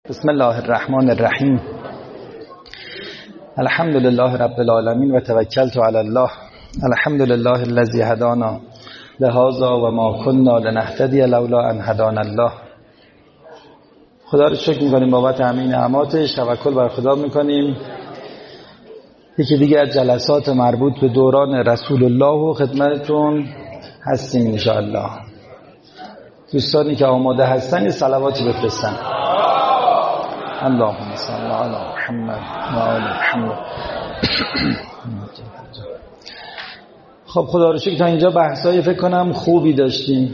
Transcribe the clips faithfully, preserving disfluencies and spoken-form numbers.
بسم الله الرحمن الرحیم. الحمد لله رب العالمین و توکلت علی الله. الحمد لله الذی هدانا لهذا و ما كنا لنهتدی لولا ان هدانا الله. خدا رو شکر می‌کنیم بابت همه نعماتش، توکل بر خدا می‌کنیم. یکی دیگه از جلسات مربوط به دوران رسول الله و خدمتتون هستیم ان شاء الله. دوستانی که آماده هستن یه صلواتی بفرستن. اللهم صل علی محمد و آل محمد. خب خدا رو شکر تا اینجا بحثای فکر کنم خوبی داشتیم.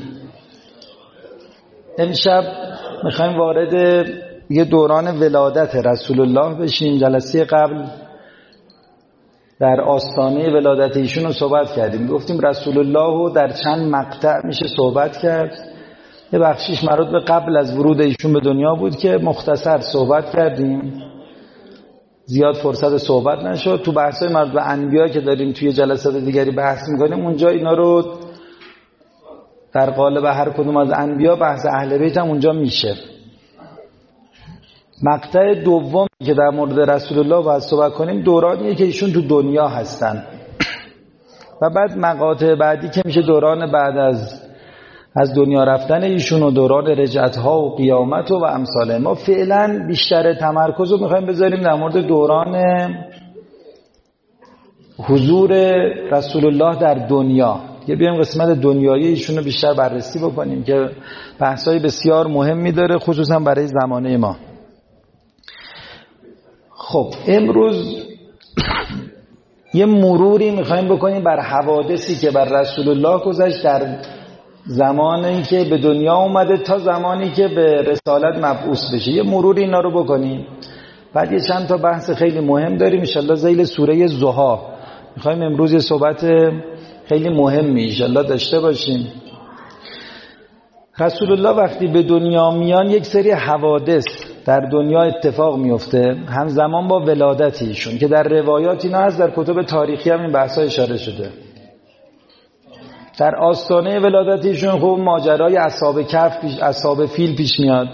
امشب میخوایم وارد یه دوران ولادت رسول الله بشیم. جلسه قبل در آستانه ولادت ایشون رو صحبت کردیم، گفتیم رسول الله رو در چند مقطع میشه صحبت کرد. یه بخشیش مربوط به قبل از ورود ایشون به دنیا بود که مختصر صحبت کردیم، زیاد فرصت صحبت نشد. تو بحث‌های مربوط به انبیا که داریم توی جلسات دیگری بحث می‌کنیم، اونجا اینا رو در قالب هر کدوم از انبیا بحث اهل بیت هم اونجا میشه. مقطع دوم که در مورد رسول الله باید صحبت کنیم دورانیه که ایشون تو دنیا هستن و بعد مقاطع بعدی که میشه دوران بعد از از دنیا رفتن ایشون و دوران رجعت‌ها و قیامت و, و امثال. ما فعلا بیشتر تمرکز رو میخوایم بذاریم در مورد دوران حضور رسول الله در دنیا. یه بیایم قسمت دنیایی ایشون رو بیشتر بررسی بکنیم که بحثای بسیار مهمی داره، خصوصا برای زمانه ما. خب امروز یه مروری میخوایم بکنیم بر حوادثی که بر رسول الله گذشت در زمانی که به دنیا اومده تا زمانی که به رسالت مبعوث بشه. یه مروری اینا رو بکنیم. بعد یه چند تا بحث خیلی مهم داریم ان شاء الله ذیل سوره ضحی. میخوایم امروز یه صحبت خیلی مهمی ان شاء الله داشته باشیم. رسول الله وقتی به دنیا میان یک سری حوادث در دنیا اتفاق میفته همزمان با ولادت ایشون که در روایات اینا هست، در کتب تاریخی هم این بحثا اشاره شده. در آستانه ولادت ایشون خوب ماجرای اصحاب کهف پیش اصحاب فیل پیش میاد.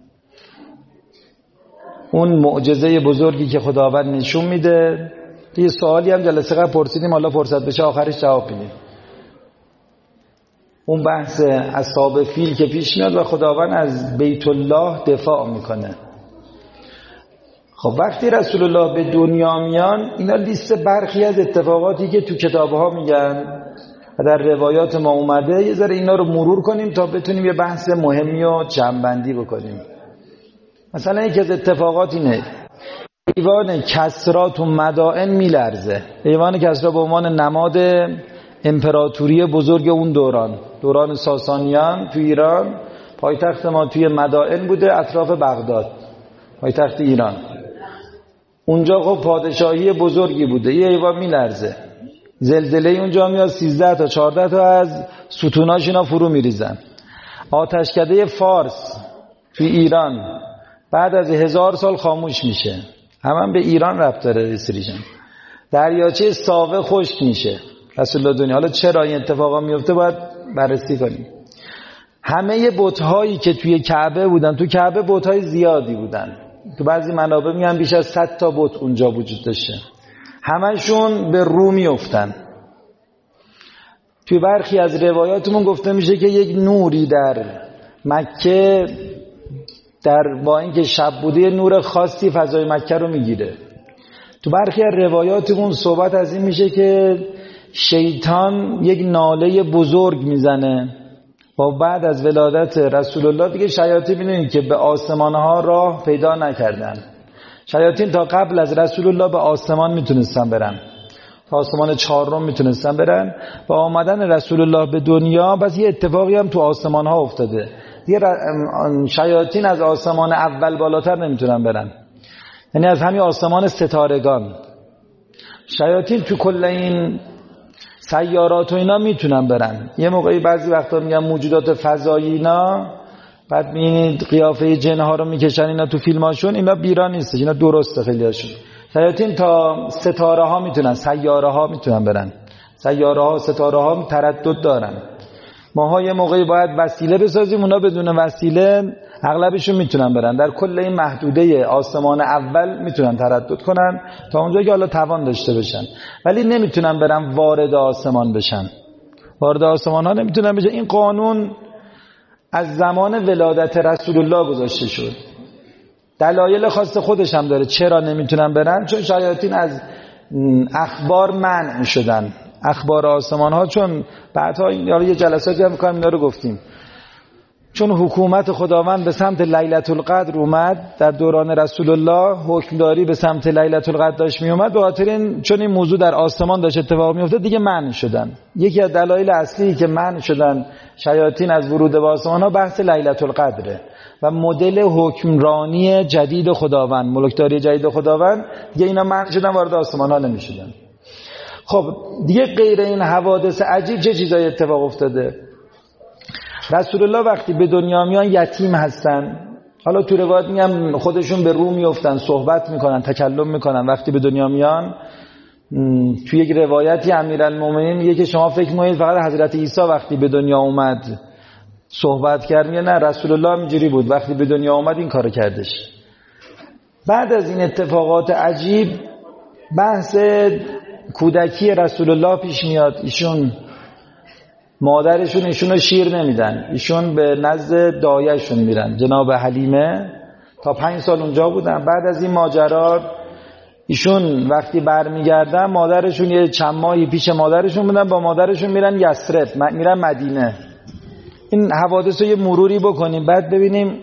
اون معجزه بزرگی که خداوند نشون میده. یه سوالی هم جلسه قبل پرسیدیم، حالا فرصت بشه آخرش جواب میدیم. اون بحث اصحاب فیل که پیش میاد و خداوند از بیت الله دفاع میکنه. خب وقتی رسول الله به دنیا میان اینا لیست برخی از اتفاقاتی که تو کتابها میگن و در روایات ما اومده یه ذره اینا رو مرور کنیم تا بتونیم یه بحث مهمی رو جمع‌بندی بکنیم. مثلا یکی از اتفاقات اینه، ایوان کسری تو مدائن میلرزه. ایوان کسری به عنوان نماد امپراتوری بزرگ اون دوران، دوران ساسانیان تو ایران، پایتخت ما توی مدائن بوده اطراف بغداد، پایتخت ایران. اونجا خب پادشاهی بزرگی بوده، یه ایوان میلرزه. زلزله اونجا میاد سیزده تا چهارده تا از ستوناش اینا فرو میریزن. آتشکده فارس توی ایران بعد از هزار سال خاموش میشه. هم, هم به ایران ربط داره رسیدن. دریاچه ساوه خشک میشه. رسول الله دنیا. حالا چرا این اتفاقا میفته باید بررسی کنیم. همه بت‌هایی که توی کعبه بودن، تو کعبه بت‌های زیادی بودن. تو بعضی منابع میگن بیش از صد تا بت اونجا وجود داشته. همشون به رو میافتن. توی برخی از روایاتمون گفته میشه که یک نوری در مکه در با اینکه شب بوده نور خاصی فضای مکه رو میگیره. تو برخی از روایاتمون صحبت از این میشه که شیطان یک ناله بزرگ میزنه و بعد از ولادت رسول الله دیگه شیاطین میدونید که به آسمانها راه پیدا نکردن. شیاطین تا قبل از رسول الله به آسمان میتونستن برن، تا آسمان چهارم میتونستن برن. با آمدن رسول الله به دنیا بس یه اتفاقی هم تو آسمان ها افتاده، دیگه شیاطین از آسمان اول بالاتر نمیتونن برن، یعنی از همین آسمان ستارگان. شیاطین تو کل این سیارات و اینا میتونن برن. یه موقعی بعضی وقتا میگن موجودات فضایی اینا، بعد میبینید قیافه جنها رو میکشن اینا تو فیلماشون، اینا بیرا نیست، اینا درسته خیلی هاشون. شیاطین تا ستاره ها میتونن، سیاره ها میتونن برن. سیاره ها ستاره ها تردد دارن. ماها یه موقعی باید وسیله بسازیم، اونا بدون وسیله اغلبشون میتونن برن در کل این محدوده آسمان اول میتونن تردد کنن تا اونجا که حالا توان داشته بشن، ولی نمیتونن برن وارد آسمان بشن. وارد آسمان ها نمیتونن بشن. این قانون از زمان ولادت رسول الله گذاشته شد. دلایل خاص خودش هم داره چرا نمیتونن برن، چون شیاطین از اخبار منع شدن. اخبار آسمان ها، چون بعدها یه جلساتی هم میکنم اینا رو گفتیم، چون حکومت خداوند به سمت لیلة القدر اومد در دوران رسول الله، حکمداری به سمت لیلة القدر داشت می اومد، به خاطر این چون این موضوع در آسمان داشت اتفاق می افتاد دیگه منع شدن. یکی از دلایل اصلی که منع شدن شیاطین از ورود به آسمان ها بحث لیلة القدره و مدل حکمرانی جدید خداوند، ملکداری جدید خداوند، دیگه اینا منع شدن، وارد آسمان ها نمی شدن. خب دیگه غیر این حوادث عجیب چه چیزایی اتفاق افتاده؟ رسول الله وقتی به دنیا میان یتیم هستن. حالا تو روایت میگم خودشون به رو میافتن، صحبت میکنن، تکلم میکنن وقتی به دنیا میان. توی یک روایتی امیرالمومنین میگه که شما فکر میکنید فقط حضرت عیسی وقتی به دنیا اومد صحبت کرد؟ میگه نه، رسول الله اینجوری بود، وقتی به دنیا اومد این کارو کردش. بعد از این اتفاقات عجیب بحث کودکی رسول الله پیش میاد. ایشون مادرشون ایشونو شیر نمیدن، ایشون به نزد دایه‌شون میرن، جناب حلیمه. تا پنج سال اونجا بودن. بعد از این ماجرا ایشون وقتی برمیگردن، مادرشون یه چند ماهی پیش مادرشون بودن، با مادرشون میرن یثرب، میرن مدینه. این حوادث رو یه مروری بکنیم بعد ببینیم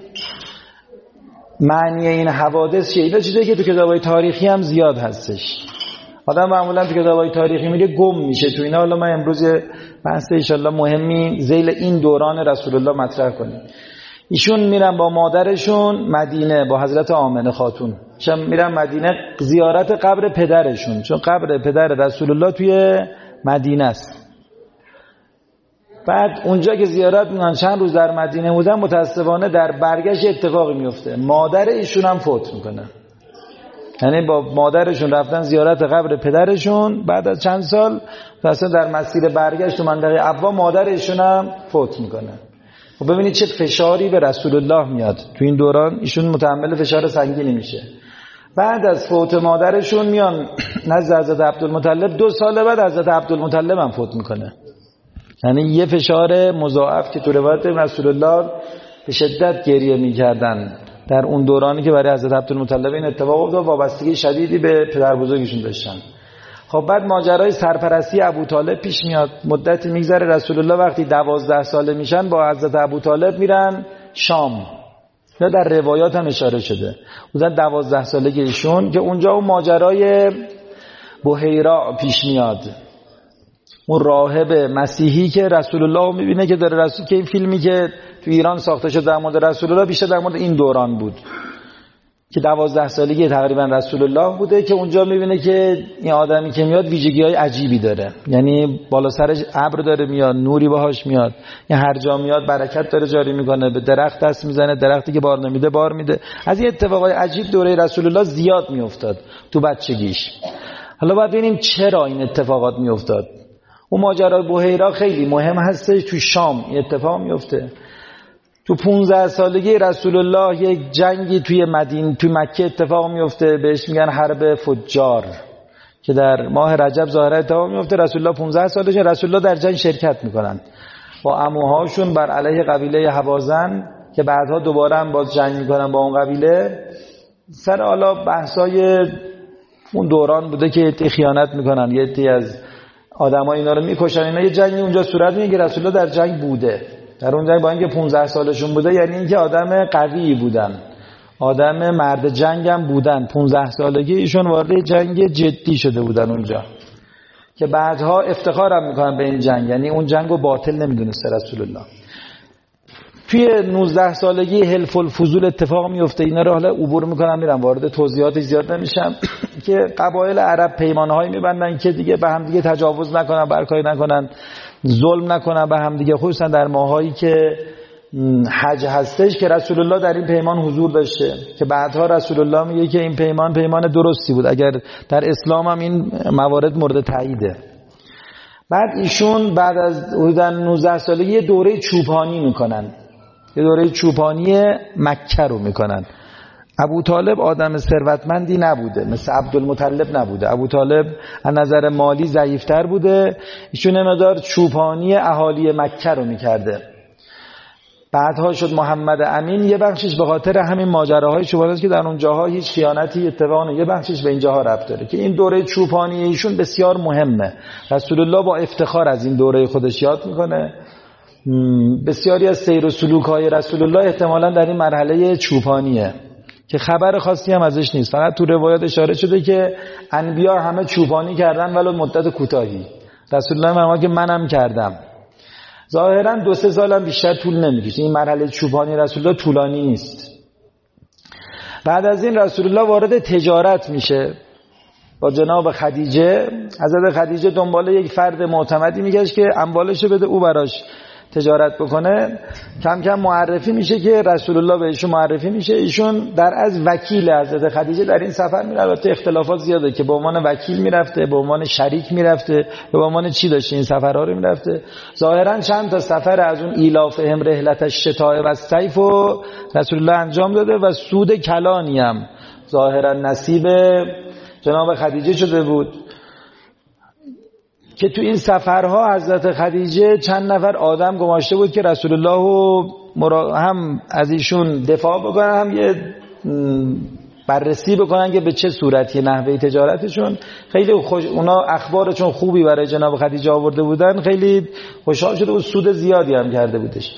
معنی این حوادث چیه. اینا چیزایی که تو کتابای تاریخی هم زیاد هستش. آدم معمولا تو کتابای تاریخی میره گم میشه تو اینا. حالا ما امروز بحث ان شاء الله مهمی ذیل این دوران رسول الله مطرح کنیم. ایشون میرن با مادرشون مدینه، با حضرت آمنه خاتون شم میرن مدینه زیارت قبر پدرشون، چون قبر پدر رسول الله توی مدینه است. بعد اونجا که زیارت میکنن، چند روز در مدینه بودن، متاسفانه در برگشت اتفاقی میفته، مادر ایشون هم فوت میکنه. یعنی با مادرشون رفتن زیارت قبر پدرشون، بعد از چند سال مثلا در مسیر برگشت تو منطقه ابوا مادر ایشون هم فوت میکنه. خب ببینید چه فشاری به رسول الله میاد تو این دوران. ایشون متحمل فشار سنگینی میشه. بعد از فوت مادرشون میان نزد حضرت عبدالمطلب. دو سال بعد حضرت عبدالمطلب هم فوت میکنه. یعنی یه فشار مضاعف که تو روایت رسول الله به شدت گریه میکردن در اون دورانی که برای حضرت عبدالمطلب این اتفاق افتاد. وابستگی شدیدی به پدر بزرگشون داشتن. خب بعد ماجرای سرپرستی ابوطالب پیش میاد. مدتی میگذره، رسول الله وقتی دوازده ساله میشن با حضرت ابوطالب میرن شام. یا در روایات هم اشاره شده بودن دوازده سالگی ایشون، که اونجا اون ماجرای بحیرا پیش میاد. اون راهب مسیحی که رسول الله میبینه که داره رسول که این فیلمی که تو ایران ساخته شد در مورد رسول الله بیشتر در مورد این دوران بود که دوازده سالگی تقریبا رسول الله بوده، که اونجا میبینه که این آدمی که میاد ویژگی‌های عجیبی داره. یعنی بالا سرش ابر داره میاد، نوری باهاش میاد، یعنی هر جا میاد برکت داره جاری میکنه، به درخت دست میزنه، درختی که بار نمیده بار میده. از این اتفاقای عجیب دوره رسول الله زیاد میافتاد تو بچگیش. حالا باید ببینیم چرا این اتفاقات میافتاد. اون ماجرای بحیرا خیلی مهم هستش. تو شام این اتفاق میفته. تو پونزده سالگی رسول الله یک جنگی توی مدینه توی مکه اتفاق میفته، بهش میگن حرب فجار، که در ماه رجب ظاهرا اتفاق میفته. رسول الله پونزده سالشه. رسول الله در جنگ شرکت میکنن با عموهاشون بر علیه قبیله هوازن، که بعدها دوباره هم باز جنگ میکنن با اون قبیله. سر حالا بحثای اون دوران بوده که عده خیانت میکنن، یه عده از آدم‌ها اینا رو میکشن. اینا یه جنگی اونجا صورت میگیره. رسول الله در جنگ بوده. در اون جنگ با اینکه پانزده سالشون بوده، یعنی اینکه آدم قوی بودن، آدم مرد جنگ هم بودن. پانزده سالگی ایشون وارد جنگ جدی شده بودن اونجا، که بعدها افتخار هم میکنن به این جنگ. یعنی اون جنگو باطل نمیدونسته رسول الله. توی نوزده سالگی حلف الفضول اتفاق میفته. اینا رو حالا عبور میکنم میرم، وارد توضیحاتش زیاد نمیشم. که قبایل عرب پیمانهایی میبندن که دیگه به هم دیگه تجاوز نکنن، برکاری نکنن، ظلم نکنن به هم دیگه، خصوصا در ماهایی که حج هستش، که رسول الله در این پیمان حضور داشته، که بعدها رسول الله میگه که این پیمان پیمان درستی بود. اگر در اسلام هم این موارد مورد تاییده. بعد ایشون بعد از حدود نوزده سالگی یه دوره چوپانی میکنن. یه دوره چوپانی مکه رو میکنن. ابو طالب آدم ثروتمندی نبوده، مثل عبدالمطلب نبوده. ابو طالب از نظر مالی ضعیفتر بوده، ایشون مقدار چوپانی اهالی مکه رو میکرده. بعدها شد محمد امین، یه بخشش به خاطر همین ماجراهای شبهات که در اون جاها هیچ خیانتی اتفاق نمیفته، یه بخشش به این جاها ربط داره که این دوره چوپانی ایشون بسیار مهمه. رسول الله با افتخار از این دوره خودش یاد میکنه. بسیاری از سیر و سلوک های رسول الله احتمالاً در این مرحله چوپانیه که خبر خاصی هم ازش نیست. فقط تو روایات اشاره شده که انبیا همه چوپانی کردن ولو مدت کوتاهی. رسول الله فرمود که منم کردم. ظاهرا دو سه سالم بیشتر طول نمیکشه. این مرحله چوپانی رسول الله طولانی نیست. بعد از این رسول الله وارد تجارت میشه با جناب خدیجه. حضرت خدیجه دنبال یک فرد معتمدی میگشت که اموالشو بده او براش تجارت بکنه. کم کم معرفی میشه که رسول الله به ایشون معرفی میشه. ایشون در از وکیل حضرت خدیجه در این سفر میره. البته اختلافات زیاده که به عنوان وکیل میرفته، به عنوان شریک میرفته، به عنوان چی داشته این سفرها رو میرفته. ظاهرا چند تا سفر از اون ایلافهم رحلت الشتاء و الصیف و رسول الله انجام داده و سود کلانی هم ظاهرا نصیب جناب خدیجه شده بود که تو این سفرها حضرت خدیجه چند نفر آدم گماشته بود که رسول الله مرا... هم از ایشون دفاع بکنن، هم یه بررسی بکنن که به چه صورتی نحوه تجارتشون. خیلی خوش... اونا اخبارشون خوبی برای جناب خدیجه آورده بودن، خیلی خوشحال شده بود، سود زیادی هم کرده بودش.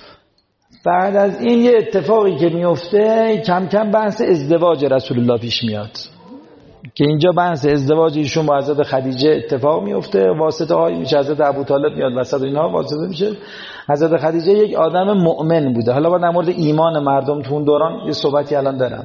بعد از این یه اتفاقی که میفته، کم کم بحث ازدواج رسول الله پیش میاد که اینجا بحث ازدواج ایشون با حضرت خدیجه اتفاق میفته. واسطه هایی میشه، حضرت ابو طالب میاد وسط اینها واسطه میشه. حضرت خدیجه یک آدم مؤمن بوده. حالا با در مورد ایمان مردم تو اون دوران یه صحبتی الان دارم.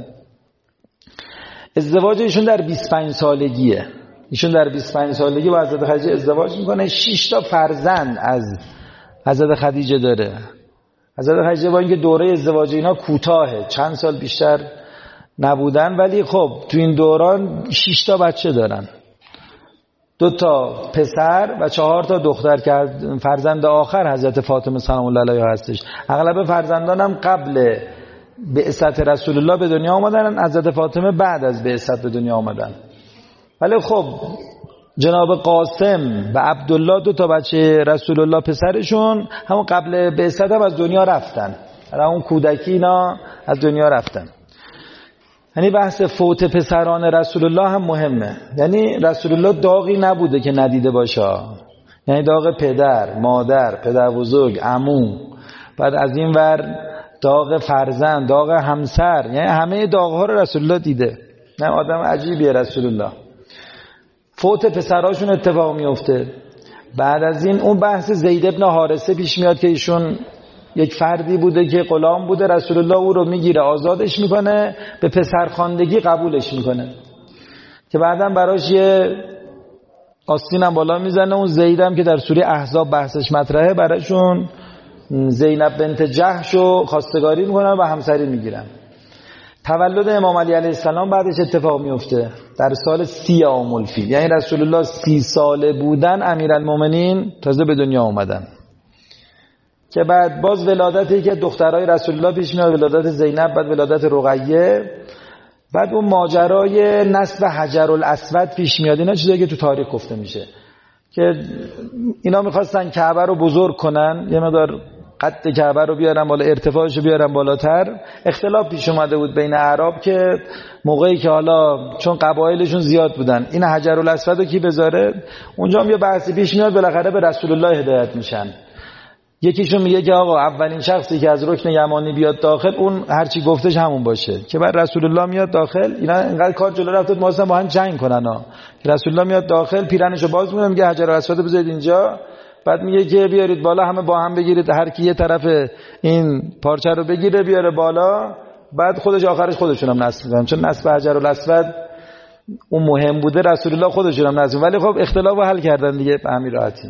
ازدواج ایشون در بیست و پنج سالگیه. ایشون در بیست و پنج سالگی با حضرت خدیجه ازدواج میکنه. شش تا فرزند از حضرت خدیجه داره. حضرت خدیجه با اینکه دوره ازدواج اینا کوتاهه، چند سال بیشتر نبودن، ولی خب تو این دوران شش تا بچه دارن، دو تا پسر و چهار تا دختر که فرزند آخر حضرت فاطمه سلام الله علیها هستش. اغلب فرزندان هم قبل بعثت رسول الله به دنیا آمدن، حضرت فاطمه بعد از بعثت به دنیا آمدن. ولی خب جناب قاسم و عبدالله دو تا بچه رسول الله پسرشون همون قبل بعثت هم از دنیا رفتن، اون کودکی اینا از دنیا رفتن. یعنی بحث فوت پسران رسول الله هم مهمه. یعنی رسول الله داغی نبوده که ندیده باشه، یعنی داغ پدر، مادر، پدر بزرگ، عمو، بعد از این ور داغ فرزند، داغ همسر، یعنی همه داغ‌ها رو رسول الله دیده. نه آدم عجیبیه رسول الله. فوت پسراشون اتفاق میفته. بعد از این اون بحث زید ابن حارثه پیش میاد که ایشون یک فردی بوده که غلام بوده، رسول الله او رو میگیره آزادش میکنه، به پسرخواندگی قبولش میکنه که بعداً براش یه آستین هم بالا میزنه. اون زید هم که در سوره احزاب بحثش مطرحه، براشون زینب بنت جحش رو خواستگاری میکنن و همسری میگیرن. تولد امام علی علیه السلام بعدش اتفاق میفته در سال سی عام الفیل، یعنی رسول الله سی ساله بودن امیرالمومنین تازه به دنیا اومدن. که بعد باز ولادتی که دخترای رسول الله پیش میاد، ولادت زینب، بعد ولادت رقیه، بعد اون ماجرای نسب حجر الاسود پیش میاد. اینا چیزایی که تو تاریخ گفته میشه که اینا میخواستن کعبه رو بزرگ کنن، یه مقدار قد کعبه رو بیارن بالا، ارتفاعش رو بیارن بالاتر. اختلاف پیش اومده بود بین اعراب که موقعی که حالا چون قبایلشون زیاد بودن این حجر الاسود رو کی بذاره، اونجا هم یه بحثی پیش میاد، بالاخره به رسول الله هدایت میشن. یکیشون میگه که آقا اولین شخصی که از رکن یمانی بیاد داخل اون هرچی گفتش همون باشه، که بعد رسول الله میاد داخل. اینا اینقدر کار جلو رفت ما اصلا با هم جنگ کنن ها. رسول الله میاد داخل، پیرنشو باز میکنه، میگه حجر الاسود بذارید اینجا، بعد میگه که بیارید بالا، همه با هم بگیرید، هر کی یه طرف این پارچه رو بگیره بیاره بالا، بعد خودش آخرش خودشون هم نصب میکنن، چون نصب حجر الاسود اون مهم بوده، رسول الله خودشون هم نصب. ولی خب اختلافو حل کردن دیگه به همین راحتی.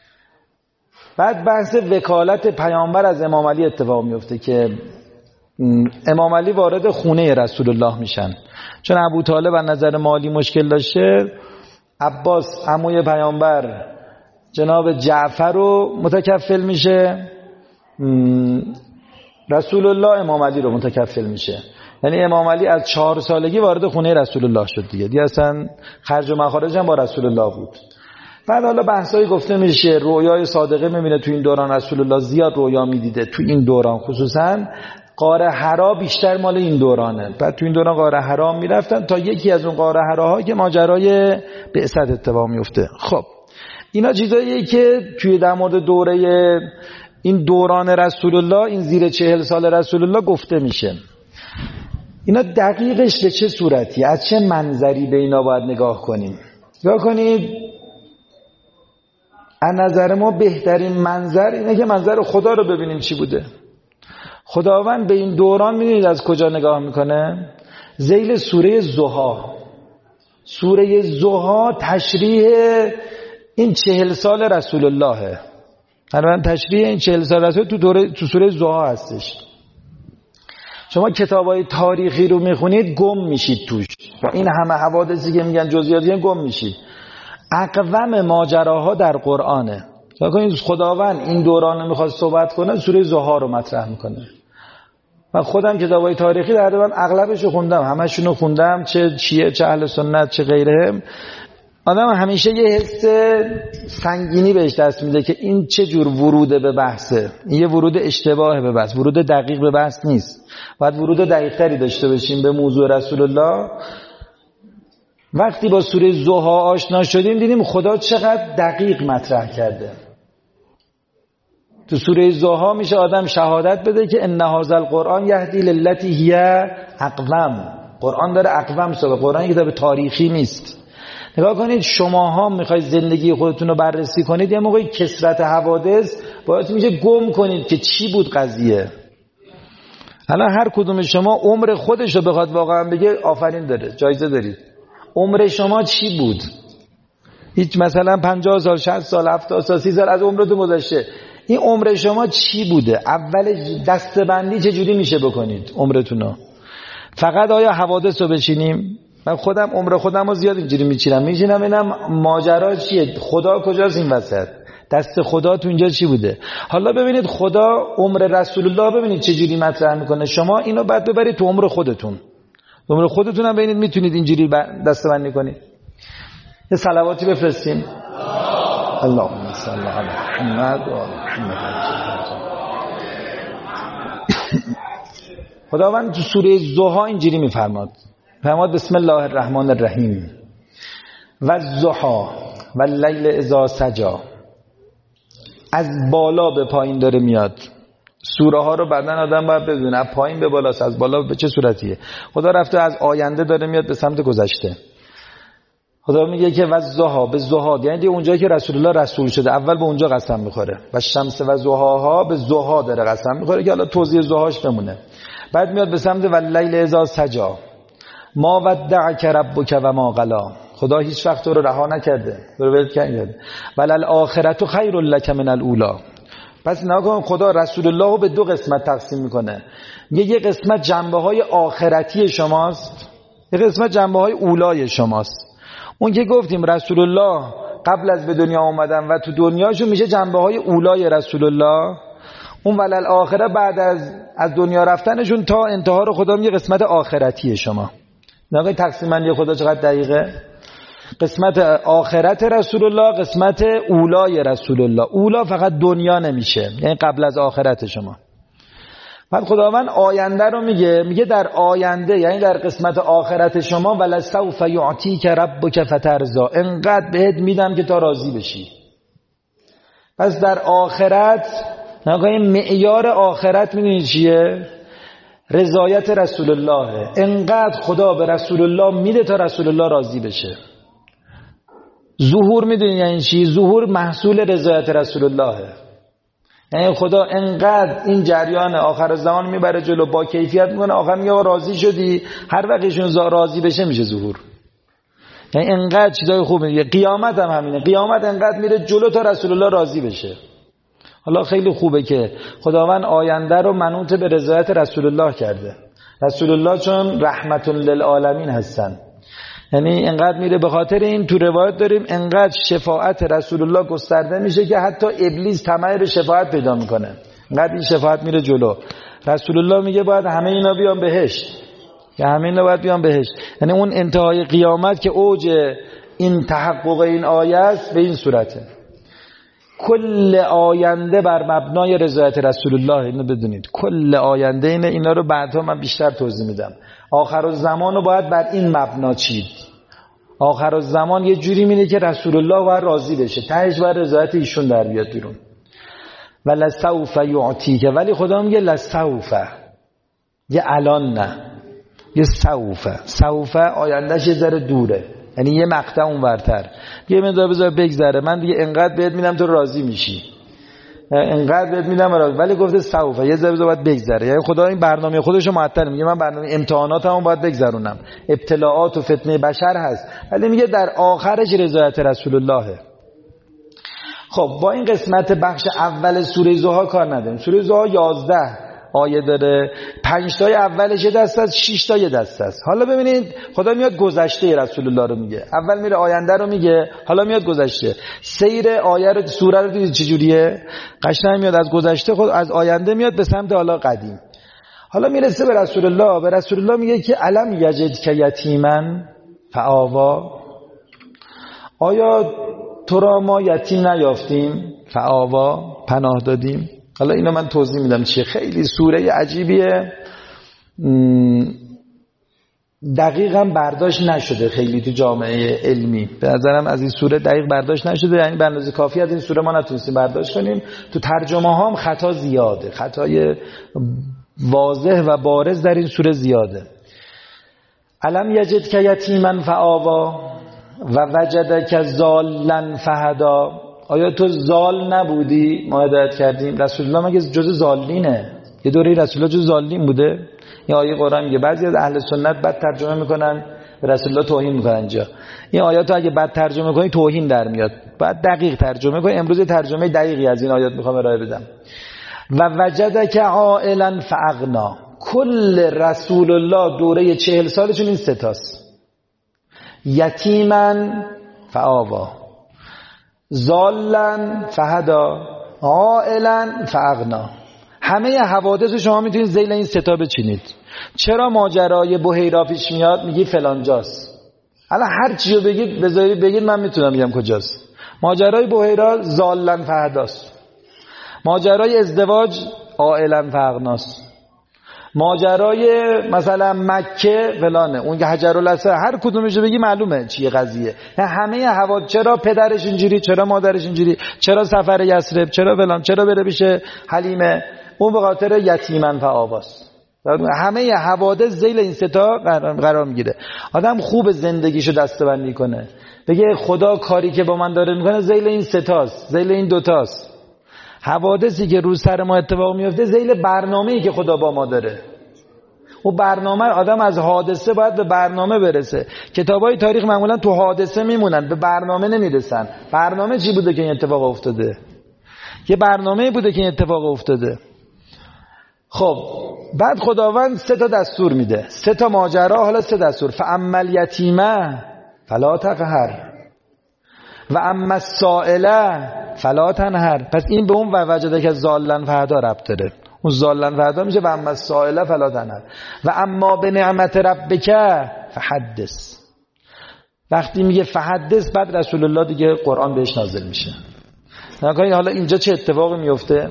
بعد بحث وکالت پیامبر از امام علی اتفاق میفته که امام علی وارد خونه رسول الله میشن، چون ابو طالب از نظر مالی مشکل داشته. عباس عموی پیامبر جناب جعفر رو متکفل میشه. رسول الله امام علی رو متکفل میشه. یعنی امام علی از چهار سالگی وارد خونه رسول الله شد دیگه دیگه اصلا خرج و مخارج هم با رسول الله بود. بعد حالا بحثایی گفته میشه، رویای صادقه میبینه تو این دوران رسول الله زیاد رویا میدیده تو این دوران، خصوصا غار حرا بیشتر مال این دورانه. بعد تو این دوران غار حرا میرفتن تا یکی از اون غار حراها که ماجرای بعثت اتفاق میفته. خب اینا چیزاییه که توی در مورد دوره این دوران رسول الله، این زیر چهل سال رسول الله گفته میشه. اینا دقیقش به چه صورتی، از چه منظری به اینا باید نگاه کنیم؟ نگاه کنید از نظر ما بهترین منظر اینه که منظر خدا رو ببینیم چی بوده. خداوند به این دوران میدونید از کجا نگاه میکنه؟ ذیل سوره ضحی. سوره ضحی تشریح این چهل سال رسول اللهه. الان تشریح این چهل سال رسول تو دوره تو سوره ضحی هستش. شما کتابای تاریخی رو میخونید گم میشید توش. با این همه حوادثی که میگن جزئیاتی گم میشید. اقوام ماجراها در قرآنه. ببینید خداوند این دوران رو میخواد صحبت کنه، سوره ضحی رو مطرح میکنه. من خودم کتابای تاریخی در من اغلبش رو خوندم، همشون رو خوندم، چه چیه چه اهل سنت چه غیره. آدم همیشه یه حس سنگینی بهش دست میده که این چه جور وروده به بحثه. این یه ورود اشتباهه به بحث، ورود دقیق به بحث نیست. باید ورود دقیق‌تری داشته باشیم به موضوع رسول الله. وقتی با سوره ضحی آشنا شدیم دیدیم خدا چقدر دقیق مطرح کرده. تو سوره ضحی میشه آدم شهادت بده که ان هذا القرآن یهدی للتی هی اقوم. قرآن داره اقوم صحبت. قرآن کتاب تاریخی نیست. نگاه کنید شماها میخواید زندگی خودتون رو بررسی کنید، یه موقعی کثرت حوادث باید میشه گم کنید که چی بود قضیه. حالا هر کدوم شما عمر خودش رو بخواد واقعا بگه آفرین داره، جایزه دارید. عمر شما چی بود؟ هیچ مثلا پنجاه سال، شصت سال، هفتاد سال، سی سال از عمرتون گذشته. این عمر شما چی بوده؟ اول دسته‌بندی چه جوری میشه بکنید عمرتون رو؟ فقط آیا حوادث رو بچینیم؟ من خودم عمر خودم رو زیاد اینجوری میچینم میچینم اینم ماجرا چیه، خدا کجاست این وسط، دست خدا تو اینجا چی بوده. حالا ببینید خدا عمر رسول الله ببینید چه جوری مطرح میکنه. شما اینو بعد ببرید تو عمر خودتون، عمر خودتون هم ببینید میتونید اینجوری دسته‌بندی کنید. یه صلواتی بفرستیم. اللهم صل علی محمد و آل محمد. خداوند تو سوره ضحی اینجوری میفرماد، فرماد بسم الله الرحمن الرحیم و الضحی و اللیل اذا سجی. از بالا به پایین داره میاد. سوره ها رو بعدن آدم باید بدونه از پایین به بالاست، از بالا به چه صورتیه. خدا رفته از آینده داره میاد به سمت گذشته. خدا میگه که والضحی، به ضحی یعنی دیگه اونجایی که رسول الله رسول شده اول به اونجا قسم میخوره. و شمس و ضحاها، به ضحی داره قسم میخوره که حالا توضیح ضحاش بمونه. بعد میاد به سمت واللیل اذا سجی. ما ودعک ربک و ما قلی. خدا هیچ وقت تو رو رها نکرده، تو رو ول کرده. وللآخرة خیر لک من الاولی. پس نگاه خدا رسول الله رو به دو قسمت تقسیم میکنه. میگه یه قسمت جنبه های آخرتی شماست، یه قسمت جنبه های اولای شماست. اون که گفتیم رسول الله قبل از به دنیا آمدن و تو دنیاشون میشه جنبه های اولای رسول الله. اون وللآخرة بعد از از دنیا رفتنشون تا انتها رو خدا میگه قسمت آخرتی شما. نگاه تقسیم بندی خدا چقدر دقیقه. قسمت آخرت رسول الله، قسمت اولای رسول الله. اولا فقط دنیا نمیشه، یعنی قبل از آخرت شما. بعد خداوند آینده رو میگه، میگه در آینده یعنی در قسمت آخرت شما ولسوف یعطیک ربک فترضی، انقدر بهت میدم که تا راضی بشی. پس در آخرت نگاه معیار آخرت میدونید چیه؟ رضایت رسول الله. انقدر خدا به رسول الله میده تا رسول الله راضی بشه. ظهور میدونید یعنی چی؟ ظهور محصول رضایت رسول اللهه. یعنی خدا انقدر این جریان آخر زمان میبره جلو، با کیفیت میکنه، آخر میگه راضی شدی. هر وقت ایشون راضی بشه میشه ظهور. یعنی انقدر چیزای خوب میگه. قیامت هم همینه، قیامت انقدر میره جلو تا رسول الله راضی بشه. حالا خیلی خوبه که خداوند آینده رو منوط به رضایت رسول الله کرده. رسول الله چون رحمت للعالمین هستن، یعنی انقدر میره. به خاطر این تو روایت داریم انقدر شفاعت رسول الله گسترده میشه که حتی ابلیس طمع به شفاعت پیدا میکنه. بعد این شفاعت میره جلو. رسول الله میگه باید همه اینا بیان بهشت، که همه اینا باید بیان بهشت. یعنی اون انتهای قیامت که اوج این تحقق این آیه است به این صورته. کل آینده بر مبنای رضایت رسول الله، اینو بدونید کل آینده اینه. اینا رو بعدا من بیشتر توضیح میدم. آخرالزمان رو باید بر این مبنا چید. آخرالزمان یه جوری میده که رسول الله باید راضی بشه، تهش باید رضایت ایشون در بیاد بیرون. و لسوف یعطیک، ولی خدا میگه لسوف، یه الان نه، یه سوف. سوف آیندهش یه ذره دوره، یعنی یه مقطع اونورتر. یه مقدار بذار بگذره، من دیگه انقدر بهت میدم تو راضی میشی، انقدر بهت میدم راضی. ولی گفته سوف، یه ذره باید بگذره. یعنی خدا این برنامه خودشو معطل میگه، من برنامه امتحاناتمو باید بگذرونم، ابتلاعات و فتنه بشر هست، ولی میگه در آخرش رضایت رسول اللهه. خب با این قسمت بخش اول سوره ضحی کار نداریم. سوره ضحی یازده آیه داره، پنج تای اولش یه دست است، شش تا یه دست است. حالا ببینید خدا میاد گذشته رسول الله رو میگه، اول میره آینده رو میگه، حالا میاد گذشته. سیر آیه رو، سوره رو دیدید چجوریه؟ قشنگ میاد از گذشته، خود از آینده میاد به سمت حالا قدیم. حالا میرسه به رسول الله، به رسول الله میگه که الم یجدک یتیما فآوا، آیا تو را ما یتیم نیافتیم؟ فآوا، پناه دادیم. حالا اینو من توضیح میدم چیه. خیلی سوره عجیبیه، دقیقا برداشت نشده خیلی تو جامعه علمی. به نظرم از این سوره دقیق برداشت نشده، یعنی به اندازه کافی از این سوره ما نتونستیم برداشت کنیم. تو ترجمه ها هم خطا زیاده، خطای واضح و بارز در این سوره زیاده. الم یجدک یتیما فآوا و وجدک ضالا فهدا، آیا تو زال نبودی ما هدایت کردیم؟ رسول الله مگه جز زالینه؟ یه دوره رسول الله جز زالین بوده؟ این آیه قرآن میگه. بعضی از اهل سنت بد ترجمه میکنن، به رسول الله توهین میکنن. اینجا این آیاتو اگه بد ترجمه کنی توهین در میاد، بعد دقیق ترجمه کنی. امروز ترجمه دقیقی از این آیات میخوام ارائه بدم. و وجدک عائلا فاغنا، کل رسول الله دوره چهل سالشون این ستاست: یتیما فآوا، ضالا فهدا، عائلا فاغنا. همه حوادث شما میتونید ذیل این ستا بچینید. چرا ماجرای بحیرا پیش میاد؟ میگی فلانجاست. الان هر چی رو بگید بذارید بگید من میتونم بگم کجاست. ماجرای بحیرا ضالا فهداست، ماجرای ازدواج عائلا فاغناست، ماجرای مثلا مکه فلانه، اون که حجرالاسود، هر کدومش رو بگی معلومه چیه قضیه. همه حوادث، چرا پدرش اینجوری، چرا مادرش اینجوری، چرا سفر یثرب، چرا فلان، چرا بره پیش حلیمه، اون به خاطر یتیمن فآواست. همه حوادث ذیل این ستا قرار میگیره. آدم خوب زندگیشو دسته‌بندی کنه، بگه خدا کاری که با من داره میکنه ذیل این ستاست، ذیل این دوتاست. حوادثی که رو سر ما اتفاق میفته ذیل برنامه‌ای که خدا با ما داره. و برنامه، آدم از حادثه باید به برنامه برسه. کتابای تاریخ معمولا تو حادثه میمونن، به برنامه نمیرسن. برنامه چی بوده که این اتفاق افتاده؟ یه برنامه بوده که این اتفاق افتاده. خب بعد خداوند سه تا دستور میده، سه تا ماجرا، حالا سه دستور. فاما الیتیمه فلا تقهر و اما السائله فلا تنهر. پس این به اون و وجدک ضالا فهدا ربط داره. اون ضالا فهدا میشه و اما السائله فلا تنهر و اما به نعمت ربک فحدث. وقتی میگه فحدث، بعد رسول الله دیگه قرآن بهش نازل میشه. نگاهید حالا اینجا چه اتفاقی میفته.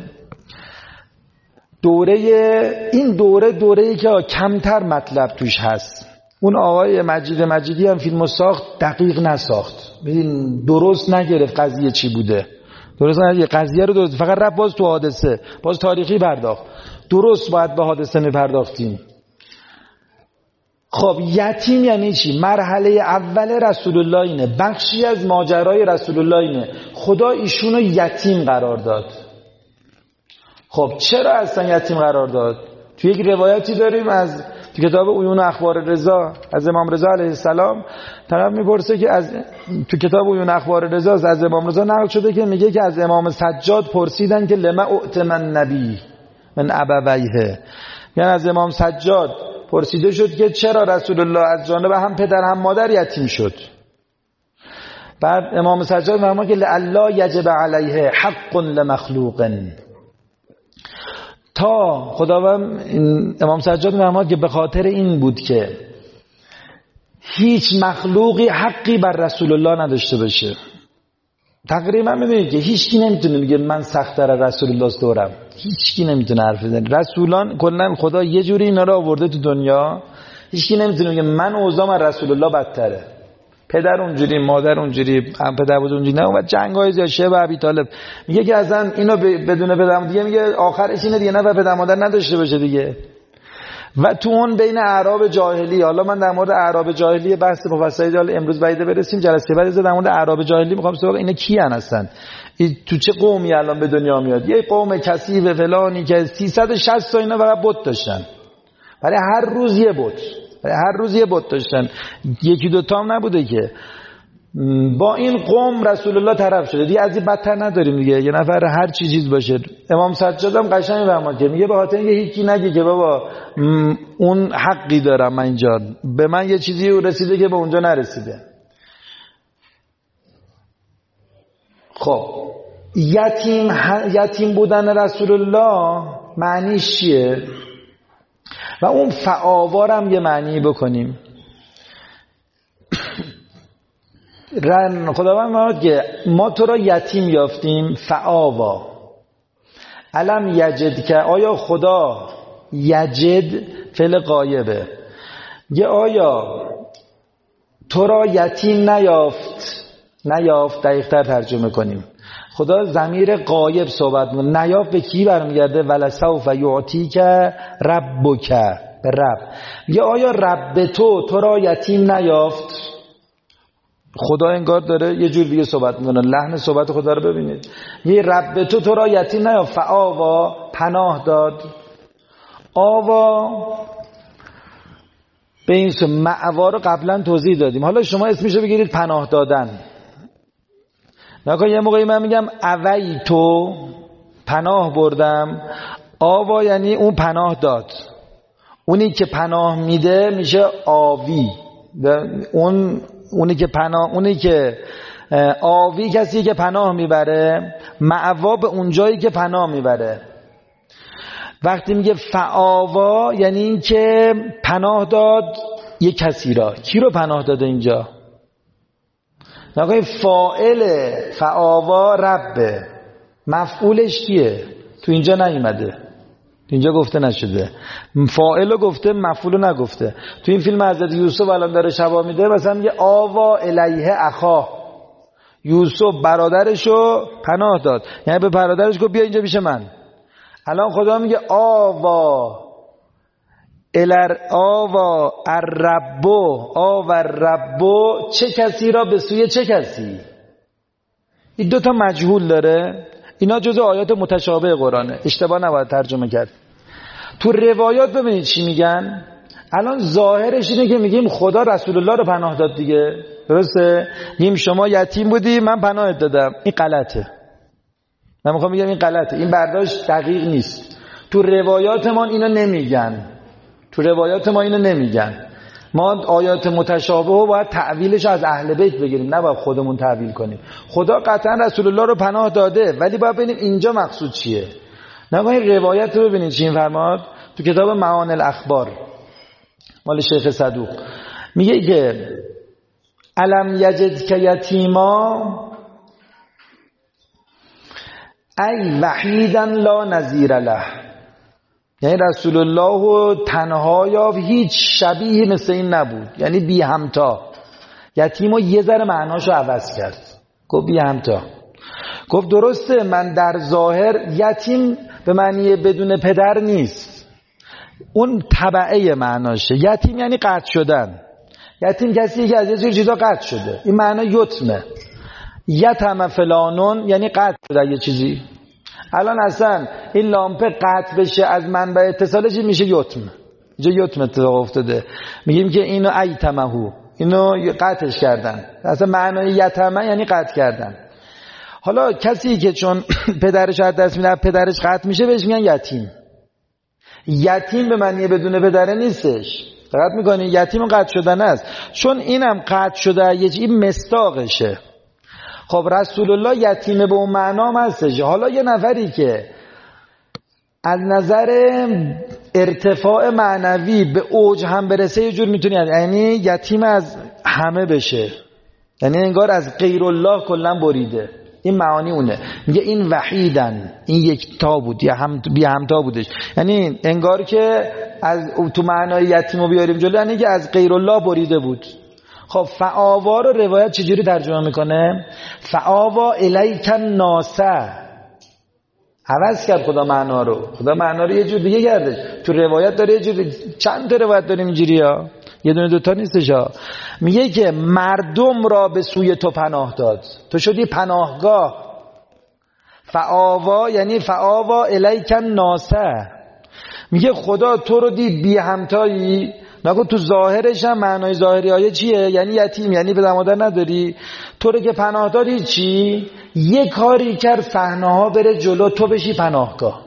دوره این دوره دوره‌ای که کمتر مطلب توش هست. اون آقای مجید مجیدی هم فیلمو ساخت، دقیق نساخت، ببین درست نگرفت قضیه چی بوده، درست نگرفت قضیه رو درست، فقط رفت باز تو حادثه، باز تاریخی پرداخت. درست باید به حادثه میپرداختیم. خب یتیم یعنی چی؟ مرحله اول رسول الله اینه، بخشی از ماجرای رسول الله اینه، خدا ایشونو یتیم قرار داد. خب چرا اصلا یتیم قرار داد؟ تو یک روایتی داریم از تو کتاب عیون اخبار رضا از امام رضا علیه السلام، طرف میپرسه که از تو کتاب عیون اخبار رضا از امام رضا نقل شده که میگه که از امام سجاد پرسیدن که لما اؤتم النبی من ابویه، یعنی از امام سجاد پرسیده شد که چرا رسول الله از جانب هم پدر هم مادر یتیم شد. بعد امام سجاد فرمود که لالا یجب علیه حق لمخلوق. تا خداوند امام سجاد می‌فرماد که به خاطر این بود که هیچ مخلوقی حقی بر رسول الله نداشته باشه. تقریبا می‌بینید که هیچ کی نمیتونه بگه من سخت‌تر از رسول الله است دورم. هیچ کی نمیتونه حرف بزنه. رسولان کلا خدا یه جوری اینا رو آورده تو دنیا، هیچ کی نمیتونه بگه من اوضاعم از رسول الله بدتره. پدر اونجوری، مادر اونجوری، هم پدر بود اونجوری، نه. و جنگ‌های زیاد شیخ ابی طالب میگه که اصلا اینو بدون پدر دیگه میگه آخرش اینه دیگه، نه و پدر مادر نداشته باشه دیگه. و تو اون بین اعراب جاهلی، حالا من در مورد اعراب جاهلی بحث مفصلی حالا امروز بعید برسیم، جلسه بعد در مورد اعراب جاهلی میخوام سراغ اینا کیان هستن، تو چه قومی الان به دنیا میاد. یه قوم کثیف فلانی که سیصد و شصت تا اینا فقط بت داشتن، برای هر روز یه بت، هر روز یه بت داشتن، یکی دو تا هم نبوده که. با این قوم رسول الله طرف شده دیگه، از این بدتر نداریم دیگه. یه نفر هر چی چیز باشه. امام سجاد هم قشنگ میفهمه که میگه به خاطر اینکه هیچی نگه که بابا اون حقی دارم من اینجا، به من یه چیزی رسیده که به اونجا نرسیده. خب یتیم یتیم بودن رسول الله معنیش چیه؟ و اون فعاوارم یه معنی بکنیم. رن خداوند میگه که ما تو را یتیم یافتیم، فعاوا علم یجد، که آیا خدا یجد فعل غایبه، یه آیا تو را یتیم نیافت، نیافت دقیق تر ترجمه کنیم. خدا ضمیر غایب صحبت میکنه، نیافت به کی برمیگرده؟ ولسوف یعطیک ربک، به رب. یه آیا رب تو تو را یتیم نیافت؟ خدا انگار داره یه جور دیگه صحبت میکنه، لحن صحبت خدا رو ببینید. یه رب تو تو را یتیم نیافت، فآوا پناه داد. آوا به این سو معوا رو قبلا توضیح دادیم، حالا شما اسمشو بگیرید پناه دادن. نکن یه موقعی من میگم اوی تو پناه بردم، آوا یعنی اون پناه داد. اونی که پناه میده میشه آوی، اون اونی که پناه اونی که آوی کسی که پناه میبره، معوا به اون جایی که پناه میبره. وقتی میگه فعاوا یعنی این که پناه داد یه کسی را. کی رو پناه داده اینجا؟ نگاه فاعل فعاوا ربه، مفعولش کیه؟ تو اینجا نیومده، تو اینجا گفته نشده. فاعل رو گفته، مفعول رو نگفته. تو این فیلم حضرت یوسف الان داره شبا میده، مثلا میگه آوا الیه اخاه، یوسف برادرشو پناه داد، یعنی به برادرش گفت بیا اینجا پیش من. الان خدا میگه آوا الر آوا الربو، آوا الربو چه کسی را به سوی چه کسی. این دوتا مجهول داره، اینا جزء آیات متشابه قرآنه، اشتباه نباید ترجمه کرد. تو روایات ببینید چی میگن. الان ظاهرش اینه که میگیم خدا رسول الله رو پناه داد دیگه، درسته؟ میگیم شما یتیم بودی من پناه دادم. این غلطه. من میخوام بگم این غلطه، این برداشت دقیق نیست. تو روایات ما اینو نمیگن، تو روایات ما اینو نمیگن. ما آیات متشابه رو باید تعویلش از اهل بیت بگیریم، نه باید خودمون تعویل کنیم. خدا قطعا رسول الله رو پناه داده، ولی باید ببینیم اینجا مقصود چیه. نگاه این روایت رو ببینید چی فرماد تو کتاب معانی الاخبار مال شیخ صدوق. میگه که الم یجد که یتیما ای وحیدا لا نظیر له، یعنی رسول الله تنها یا هیچ شبیه مثل این نبود، یعنی بی همتا. یتیم رو یه ذره معناشو عوض کرد، گفت بی همتا. گفت درسته من در ظاهر یتیم به معنی بدون پدر نیست، اون تبعه معناشه. یتیم یعنی قطع شدن، یتیم کسی که از یه جور چیزا قطع شده، این معنی یتمه. یتم فلانون یعنی قطع شده یه چیزی. الان اصلا این لامپه قطع بشه از منبع اتصالش میشه یتم، اینجا یتم اتفاق افتاده. میگیم که اینو ایتمهو، اینو قطعش کردن. اصلا معنای یتمه یعنی قطع کردن. حالا کسی که چون پدرش از دست میده پدرش قطع میشه بهش میگن یتیم. یتیم به معنی بدون پدره نیستش، فقط میگن یتیم قطع شدن است، چون اینم قطع شده یه چیزی مستاقشه. خب رسول الله یتیمه به اون معنا هم هستش. حالا یه نفری که از نظر ارتفاع معنوی به اوج هم برسه یه جور میتونی، یعنی یتیم از همه بشه، یعنی انگار از غیر الله کلا بریده. این معانی اونه. میگه این وحیدن، این یک تا بود یا هم بی همتا بودش، یعنی انگار که از تو معنای یتیمو بیاریم جلو، یعنی که از غیر الله بریده بود. خب فآوا رو روایت چجوری ترجمه میکنه؟ فآوا الیک الناسه، عوض کرد خدا معنا رو. خدا معنا رو یه جور دیگه کردش. تو روایت داره یه جور، چند تا روایت داریم اینجوری ها، یه دونه دوتا نیستش ها. میگه که مردم را به سوی تو پناه داد، تو شدی پناهگاه. فآوا یعنی فآوا الیک الناسه، میگه خدا تو رو دید بی همتایی. نگو تو ظاهرش هم معنای ظاهری آیه چیه؟ یعنی یتیم، یعنی پدر مادر نداری، تو رو که پناه دادی چی؟ یه کاری کرد صحنه ها بره جلو، تو بشی پناهگاه.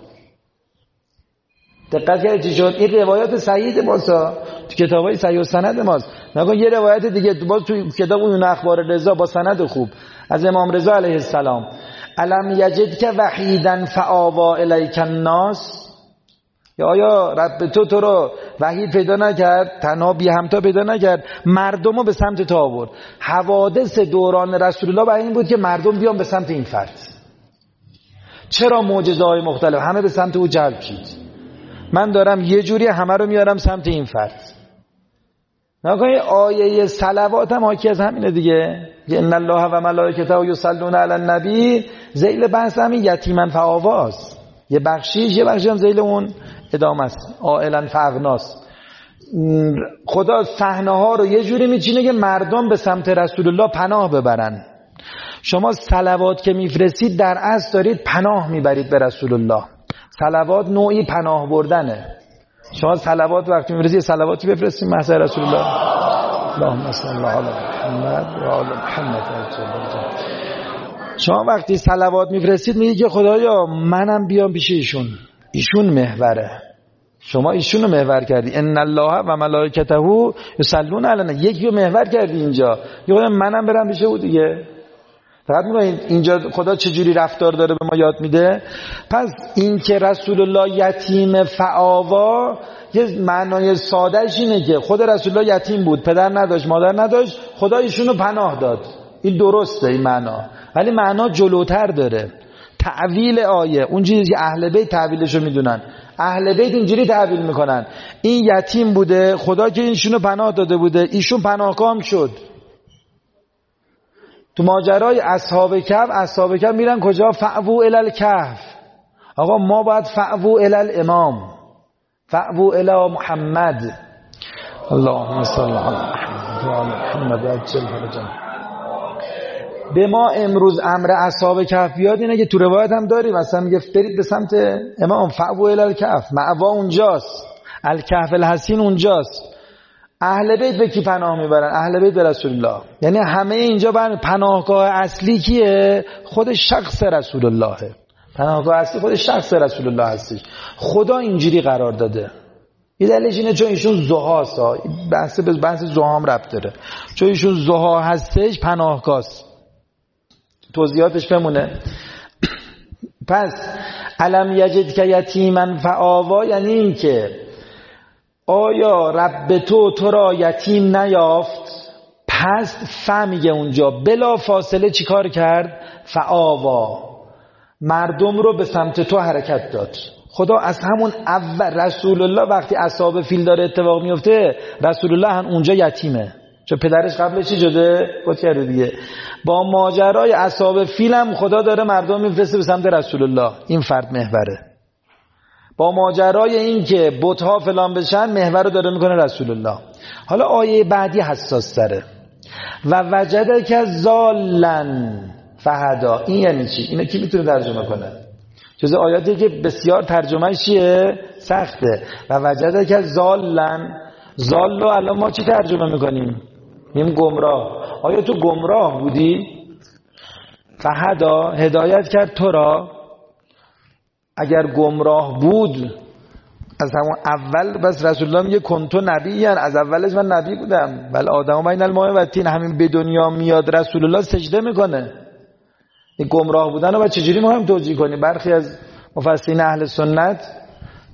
دقت کردید چی شد؟ این روایات صحیح ماست، تو کتابای صحیح و سند ماست. نگو یه روایت دیگه باز تو کتاب اون اخبار رضا با سند خوب از امام رضا علیه السلام، الم یجدک وحیدا فآوا الیک الناس، یا آیا رب تو تو رو وحید پیدا نکرد، تنها بی همتا پیدا نکرد، مردم رو به سمت تو آورد. حوادث دوران رسول الله برای این بود که مردم بیان به سمت این فرد. چرا معجزه های مختلف همه به سمت او جلب شد؟ من دارم یه جوری همه رو میارم سمت این فرد. نگاه آیه صلوات هم حاکی از همینه دیگه، ان الله و ملائکته یصلون علی النبی، ذیل بحث همین یتیما فآواست، یه بخشیش یه بخشی هم ذیل اون ادامه است، عائلا فاغناست. خدا صحنه ها رو یه جوری میچینه که مردم به سمت رسول الله پناه ببرن. شما صلوات که میفرستید در اصل دارید پناه میبرید به رسول الله. صلوات نوعی پناه بردنه. شما صلوات وقتی میفرستید صلواتی بفرستید محضر رسول الله، اللهم صل علی محمد و آل محمد. شما وقتی صلوات میفرستید میگی که خدایا منم بیام پیش ایشون، ایشون محوره. شما ایشون رو محور کردی، ان الله و ملائکته یصلون علی، یکی رو محور کردی اینجا، یه منم برم پیش او دیگه. فقط میگم اینجا خدا چجوری رفتار داره به ما یاد میده. پس این که رسول الله یتیم فآوا یه معنای سادهش اینه که خود رسول الله یتیم بود، پدر نداشت مادر نداشت، خدا ایشونو پناه داد. این درسته این معنا، ولی معنا جلوتر داره. تعویل آیه اون چیزی که اهل بیت تعویلشو میدونن، اهل بیت اینجوری تعویل میکنن این یتیم بوده، خدا که اینشونو پناه داده بوده، ایشون پناهگاه شد. تو ماجرای اصحاب کهف، اصحاب کهف میرن کجا؟ فعوو الی الکهف. آقا ما باید فعوو الی الامام، فعوو الی محمد، اللهم صل علی محمد و آل محمد عجل فرجهم. به ما امروز امر اصحاب کهف بیاد اینه که تو روایت هم داریم، مثلا میگه برید به سمت امام، فعوو الی الکهف، مأوا اونجاست، الکهف الحصین اونجاست. اهل بیت به کی پناه میبرن؟ اهل بیت به رسول الله. یعنی همه اینجا برن پناهگاه اصلی کیه؟ خود شخص رسول اللهه. پناهگاه اصلی خود شخص رسول الله هستش. خدا اینجوری قرار داده. یه دلیلش اینه چون ایشون زهاست، بحث به بحث زها هم ربط داره، چون ایشون زها هستش پناهگاهست. توضیحاتش بمونه. پس الم یجدک یتیما فآوا یعنی این که آیا رب تو تو را یتیم نیافت؟ پس فهمیگه اونجا بلا فاصله چی کار کرد؟ فآوا، مردم رو به سمت تو حرکت داد. خدا از همون اول رسول الله وقتی اصحاب فیل داره اتفاق میفته، رسول الله هم اونجا یتیمه، چون پدرش قبلش چی شده؟ بود کرده دیگه. با ماجرای اصحاب فیل هم خدا داره مردم میفرسته به سمت رسول الله، این فرد محوره. با ماجرای این که بت‌ها فلان بشن، محور رو داره میکنه رسول الله. حالا آیه بعدی حساس تره، و وجدک ضالا فهدا. این یعنی چی؟ اینو کی میتونه ترجمه کنه؟ جز آیاتی که بسیار ترجمهش چیه؟ سخته. و وجدک ضالا، ضال رو الان ما چی ترجمه میکنیم؟ میگیم گمراه. آیا تو گمراه بودی؟ فهدا، هدایت کرد تو را. اگر گمراه بود از همون اول، بس رسول الله میگه کنتو نبی، از اولش من نبی بودم، بل آدم بین الماء و طین. همین به دنیا میاد رسول الله سجده میکنه. این گمراه بودن رو باید چجوری ما هم توجیه کنیم؟ برخی از مفسرین اهل سنت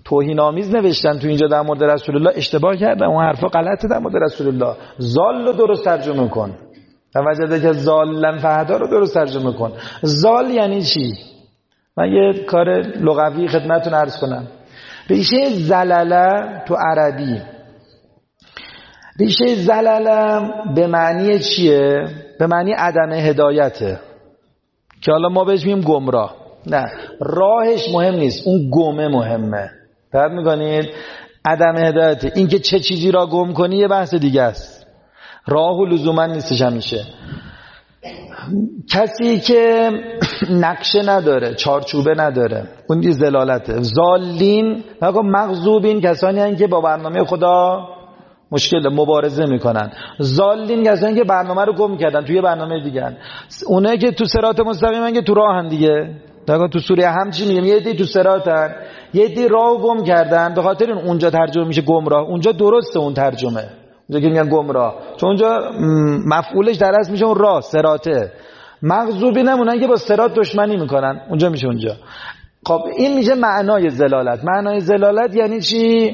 توهین آمیز نوشتن تو اینجا در مورد رسول الله، اشتباه کردن، اون حرفا غلطه در مورد رسول الله. زال رو درست ترجمه کن، وجده که زالن فهدا رو درست ترجمه کن. زال یعنی چی؟ من یه کار لغوی خدمتتون عرض کنم. ریشه زلله تو عربی، ریشه زلله به معنی چیه؟ به معنی عدم هدایته، که حالا ما بهش میگیم گمراه. نه، راهش مهم نیست، اون گمه مهمه. فرق میکنید؟ عدم هدایته، این که چه چیزی را گم کنی یه بحث دیگه است، راه و لزوما نیستش. همیشه کسی که نقشه نداره، چارچوبه نداره، اون دی زلالته. زالین مغضوبین کسانی هستند که با برنامه خدا مشکل مبارزه میکنن. زالین کسانی که برنامه رو گم کردن توی برنامه دیگه. اونایی که تو صراط مستقیمن که تو راهن دیگه. تا تو سوره هم چی میگم؟ یه دی تو صراطن، یه دی راهو گم کردن. به خاطر این اونجا ترجمه میشه گمراه. اونجا درسته اون ترجمه، اونجا که میگن گمراه، چون اونجا مفعولش در اصل میشه اون راه، صراطه. مغضوبین اونایی که با صراط دشمنی میکنن، اونجا میشه اونجا. خب این میشه معنای زلالت. معنای زلالت یعنی چی؟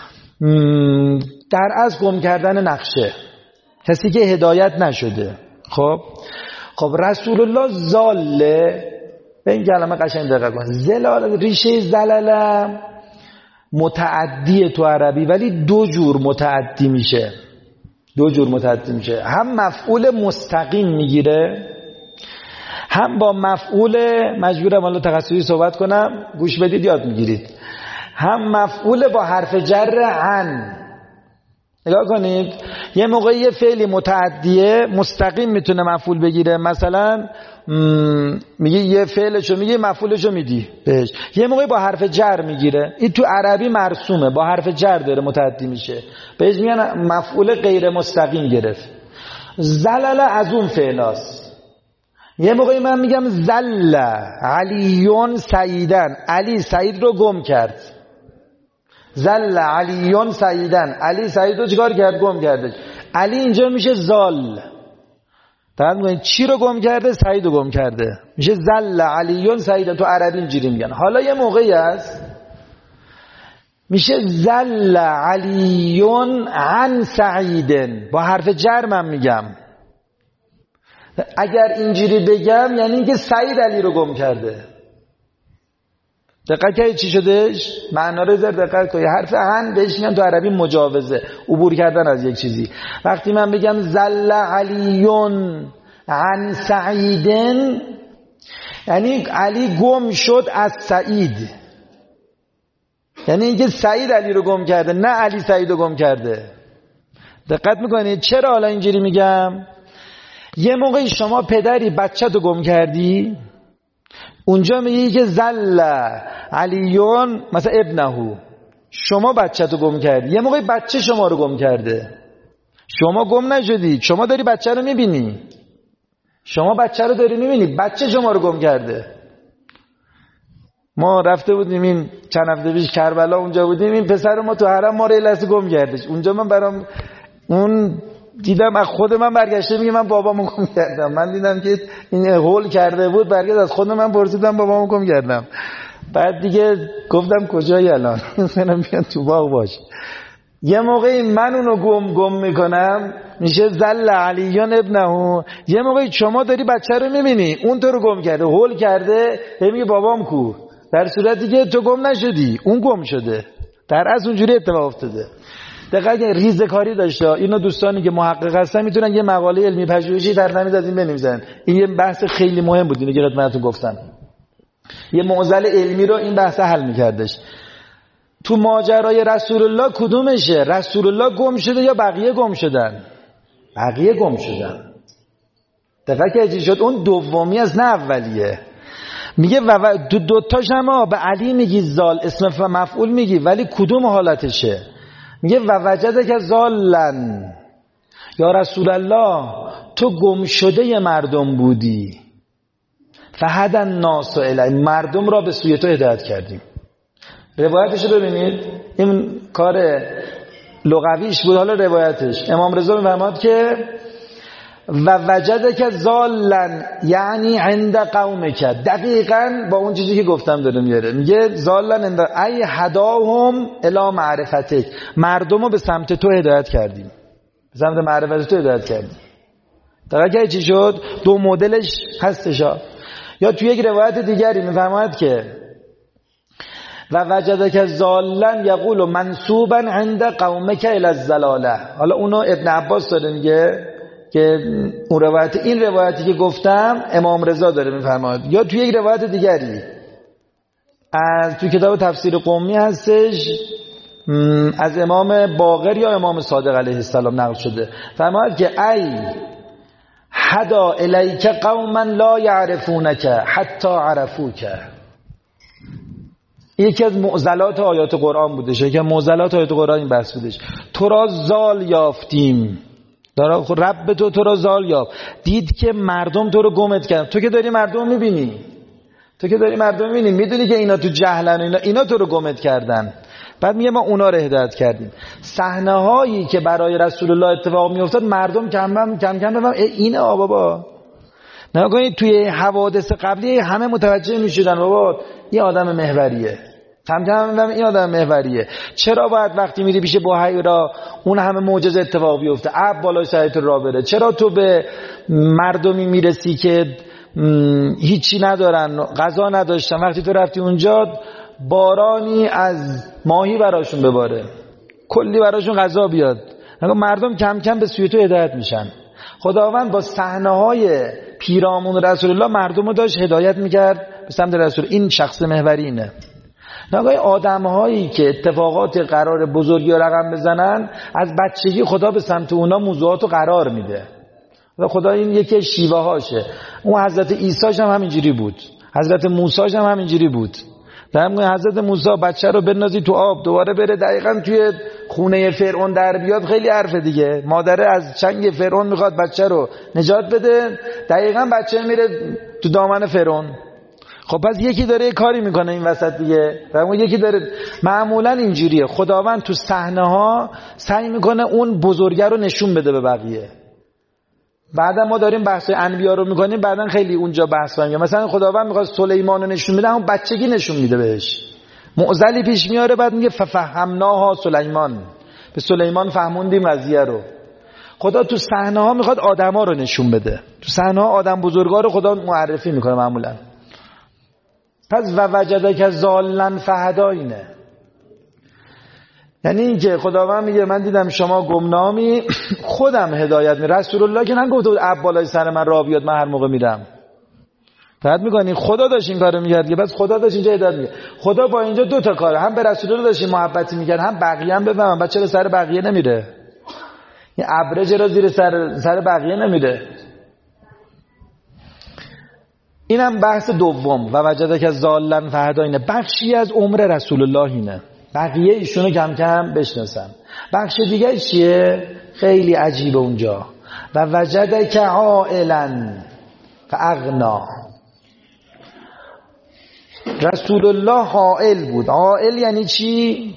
در از گم کردن نقشه، کسی که هدایت نشده. خب خب رسول الله زاله، به این کلمه قشنگ دقت کن. زلال، ریشه زلله متعدیه تو عربی، ولی دو جور متعدی میشه. دو جور متعدی میشه، هم مفعول مستقیم میگیره، هم با مفعول، مجبورم حالا تخصصی صحبت کنم، گوش بدید یاد میگیرید، هم مفعول با حرف جر عن. نگاه کنید، یه موقعی یه فعلی متعدیه مستقیم میتونه مفعول بگیره، مثلا میگه یه فعلشو میگه مفعولشو میدی بهش. یه موقعی با حرف جر میگیره، این تو عربی مرسومه، با حرف جر داره متعدی میشه، بهش میگن مفعول غیر مستقیم گرفت. زلل از اون فعلاست. یه موقعی من میگم زل علیون سعیدن، علی سعید رو گم کرد. زل علیون سعیدن، علی سعید رو چیکار کرد؟ گم کرده. علی اینجا میشه زال. فقط میگن چی رو گم کرده؟ سعید رو گم کرده، میشه زل علیون سعیدن. تو عربی اینجوری میگن. حالا یه موقعی هست میشه زل علیون عن سعیدن، با حرف جر من میگم. اگر اینجوری بگم یعنی اینکه سعید علی رو گم کرده. دقت کنید چی شدهش؟ معنا رو زر دقت کنید. حرف عن بهش میگن تو عربی مجاوزه، عبور کردن از یک چیزی. وقتی من بگم زل علیون عن سعیدن، یعنی علی گم شد از سعید، یعنی اینکه سعید علی رو گم کرده، نه علی سعید رو گم کرده. دقت میکنید؟ چرا حالا اینجوری میگم؟ یه موقعی شما پدری بچه تو گم کردی، اونجا میگی که زل علیون مثلا ابنهو، شما بچه تو گم کردی. یه موقعی بچه شما رو گم کرده، شما گم نشدی، شما داری بچه رو میبینی، شما بچه رو داری میبینی، بچه شما رو گم کرده. ما رفته بودیم این چند هفته پیش کربلا، اونجا بودیم، این پسر ما تو حرم ما رو لحظه گم کردش. اونجا من برام اون دیدم، از خود من برگشته میگه من بابامو گم کردم. من دیدم که این هول کرده بود، برگشت از خود من پرسیدم بابامو گم کردم. بعد دیگه گفتم کجایی الان؟ منم بیان تو باغ باش. یه موقعی من اونو گم گم میکنم، میشه زل علیون ابنهو. یه موقعی شما داری بچه رو میبینی، اون تو رو گم کرده، هول کرده، میگه بابام کو، در صورتی که تو گم نشدی، اون گم شده. در از اونجوری اتفاق افتاده. دقیقاً ریزه‌کاری داشته. اینو دوستانی که محقق هستن میتونن یه مقاله علمی پژوهشی در نمید از این بنویسن. این یه بحث خیلی مهم بود، اینو که خدمتتون گفتم. یه معضل علمی رو این بحث حل میکردش. تو ماجرای رسول الله کدومشه؟ رسول الله گم شده یا بقیه گم شدن؟ بقیه گم شدن. دقیقاً که چی شد؟ اون دومی از نه اولیه. میگه و دو دوتاش هم به علی میگی زال، اسم مفعول میگی، ولی کدوم حالتشه؟ میگه و وجده که زالن، یا رسول الله تو گم شده مردم بودی، فهدن ناس الی، مردم را به سوی تو هدایت کردیم. روایتش رو ببینید، این کار لغویش بود. حالا روایتش امام رضا میفرماد که و وجدک ضالا یعنی عند قومک، دقیقاً با اون چیزی که گفتم داره میاره. میگه ضالا عند ای هداهم الی معرفتک، مردم رو به سمت تو هدایت کردیم، به سمت معرفت تو هدایت کردیم. درکه چی شد؟ دو مدلش هستش. یا توی یک روایت دیگری میفرماید که و وجدک ضالا یقول منسوبا عند قومک الی الضلاله. حالا اونو ابن عباس داره میگه که اون روایت، این روایتی که گفتم امام رضا داره میفرماید. یا توی یک روایت دیگری از توی کتاب تفسیر قمی هستش از امام باقر یا امام صادق علیه السلام نقل شده، فرماید که ای حدا الیک قوما لا یعرفونک حتی عرفوک. یکی از معضلات آیات قرآن بودش، یکی از معضلات آیات قرآن این بحث بودش. تو را زال یافتیم، داره رب تو تو را زال یافت، دید که مردم تو رو گمت کردن. تو که داری مردم میبینی، تو که داری مردم میبینی، میدونی که اینا تو جهلن، اینا, اینا تو رو گمت کردن. بعد میگه ما اونا رو هدایت کردیم. صحنه هایی که برای رسول الله اتفاق میافتاد مردم کم کم کم کم ببین اینه آ بابا، نگاه کنید توی حوادث قبلی همه متوجه میشدن بابا این آدم محوریه، کم کم ببین این آدم محوریه. چرا باید وقتی میری پیش بحیرا اون همه معجزه اتفاق بیفته، اب بالای سرت راه بره؟ چرا تو به مردمی میرسی که هیچی ندارن، غذا نداشتن، وقتی تو رفتی اونجا بارانی از ماهی براشون بباره، کلی براشون غذا بیاد، مردم کم کم به سوی تو هدایت میشن. خداوند با صحنه‌های پیرامون رسول الله مردم رو داشت هدایت میکرد به سمت رسول. این شخص محوری اینه. نگاه آدم‌هایی که اتفاقات قرار بزرگی رو رقم بزنن، از بچگی خدا به سمت اونا موضوعات رو قرار میده و خدا این یکی شیوه هاشه. اون حضرت عیسی هم همینجوری بود، حضرت موسی هم همینجوری بود. در میگه حضرت موسی بچه رو بندازی تو آب دوباره بره دقیقاً توی خونه فرعون در بیاد، خیلی حرفه دیگه. مادره از چنگ فرعون میخواد بچه رو نجات بده، دقیقاً بچه میره تو دامن فرعون. خب پس یکی داره یه کاری میکنه این وسط دیگه، در میگه یکی داره. معمولاً اینجوریه، خداوند تو صحنه ها سعی میکنه اون بزرگه رو نشون بده به بقیه. بعدا ما داریم بحث انبیا رو میکنیم، بعدا خیلی اونجا بحث می‌کنیم. مثلا خداوند میخواد سلیمان رو نشون بده، اون بچگی نشون میده بهش، معضلی پیش میاره، بعد میگه ففهمناها سلیمان، به سلیمان فهموندیم قضیه رو. خدا تو صحنه ها میخواد آدما رو نشون بده، تو صحنه ها آدم بزرگا رو خدا معرفی میکنه معمولا. پس و وجدک ضالا فهدا اینه، یعنی این که خداوند میگه من دیدم شما گمنامی، خودم هدایت می. رسول الله که نگفته بود اب بالای سر من راه بیاد من هر موقع میرم. فقط میگن خدا داشت این کارو میکرد که بس خدا داشت اینجا هدایت میگه. خدا با اینجا دو تا کاره، هم به رسول الله داشت محبتی میکرد، هم بقیه هم بفهمن بچه چرا سر بقیه نمیره، این ابره چرا زیر سر سر بقیه نمیره. اینم بحث دوم و وجدک ضالا فهدا اینه. بخشی از عمر رسول الله اینه، بقیه ایشونو کم کم بشناسن. بخش دیگه چیه؟ خیلی عجیبه اونجا. و وجدک عائلا فاغنا. رسول الله عائل بود. عائل یعنی چی؟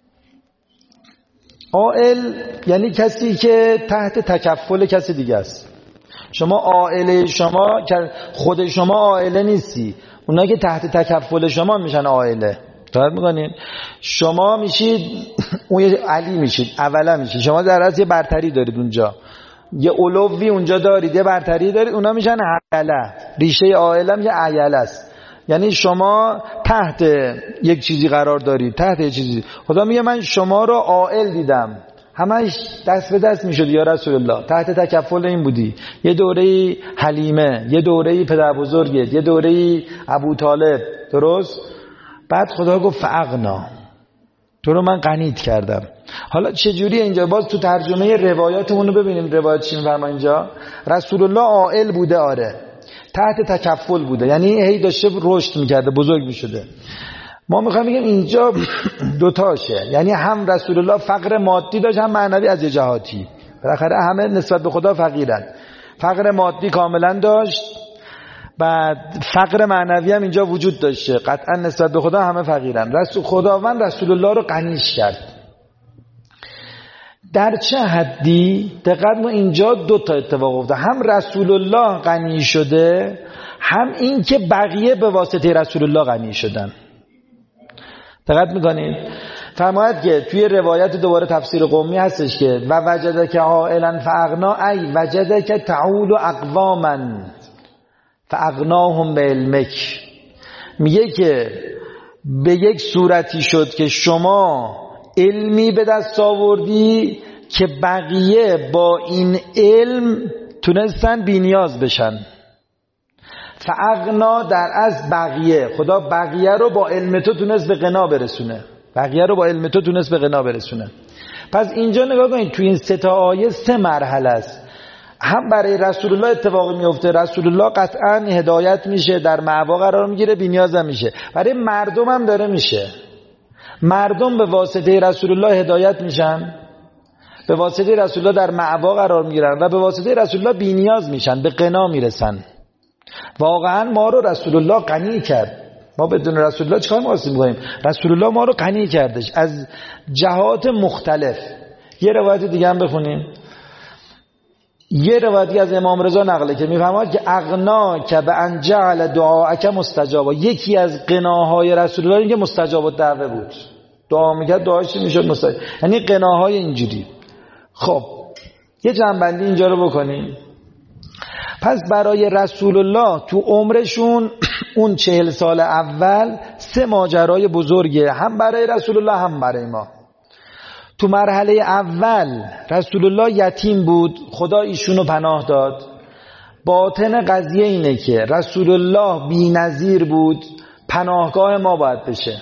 عائل یعنی کسی که تحت تکفل کسی دیگه است. شما عائله، شما خود شما عائله نیستی، اونا که تحت تکفل شما میشن عائله. تعریف میکنین شما میشید اون علی میشید، اولا میشید. شما در اصل یه برتری دارید اونجا، یه علوی اونجا دارید، یه برتری دارید، اونا میشن عیله. ریشه عائله میشه عیله است، یعنی شما تحت یک چیزی قرار دارید، تحت یک چیزی. خدا میگه من شما رو عائل دیدم، همش دست به دست میشد یا رسول الله، تحت تکفل این بودی. یه دوره حلیمه، یه دوره پدر بزرگت، یه دوره ابو طالب، درست؟ بعد خدا گفت فاغنا، تو رو من غنیت کردم. حالا چجوری اینجا؟ باز تو ترجمه روایاتمون رو ببینیم روایت چی می‌فرما اینجا. رسول الله عائل بوده، آره، تحت تکفل بوده، یعنی هی داشته رشد میکرده، بزرگ میشده. ما میخوایم بگیم اینجا دوتاشه، یعنی هم رسول الله فقر مادی داشت، هم معنوی از یه جهاتی. بالاخره همه نسبت به خدا فقیرن. فقر مادی کاملا داشت، بعد فقر معنوی هم اینجا وجود داشته، قطعا نسبت به خدا همه فقیرن. رسول خداوند رسول الله رو غنیش کرد. در چه حدی؟ دقیق ما اینجا دو تا اتفاق افتاد، هم رسول الله غنی شده، هم این که بقیه به واسطه رسول الله غنی شدن. دقت میکنید؟ فرماید که توی روایت دوباره تفسیر قومی هستش که و وجدک عائلا فاغنا، ای وجدک تعول اقواما فاغناهم بعلمک. میگه که به یک صورتی شد که شما علمی به دست آوردی که بقیه با این علم تونستن بی‌نیاز بشن. فاغنا در از بقیه، خدا بقیه رو با علم تو تونست به غنا برسونه، بقیه رو با علم تو تونست به غنا برسونه. پس اینجا نگاه کنید توی این سه تا آیه سه مرحله است. هم برای رسول الله اتفاقی میفته، رسول الله قطعا هدایت میشه، در معوا قرار میگیره، بی‌نیاز هم میشه. برای مردم هم داره میشه، مردم به واسطه رسول الله هدایت میشن، به واسطه رسول الله در معوا قرار میگیرن و به واسطه رسول الله بی‌نیاز میشن، به غنا میرسن. واقعا ما رو رسول الله غنی کرد. ما بدون رسول الله چیکار می‌خواستیم بکنیم؟ رسول الله ما رو غنی کردش از جهات مختلف. یه روایت دیگه هم بخونیم. یه روایتی از امام رضا نقله که میفهمد که اغنا که به ان جعل دعاءک مستجابا، یکی از غناهای رسول الله این که مستجاب الدعوه بود، دعا میکرد دعاش میشد مستجاب، یعنی غناهای اینجوری. خب یه جنبندی اینجا رو بکنیم. پس برای رسول الله تو عمرشون اون چهل سال اول سه ماجرای بزرگه، هم برای رسول الله هم برای ما. تو مرحله اول رسول الله یتیم بود، خدا ایشونو پناه داد. باطن قضیه اینه که رسول الله بی‌نظیر بود، پناهگاه ما باید بشه.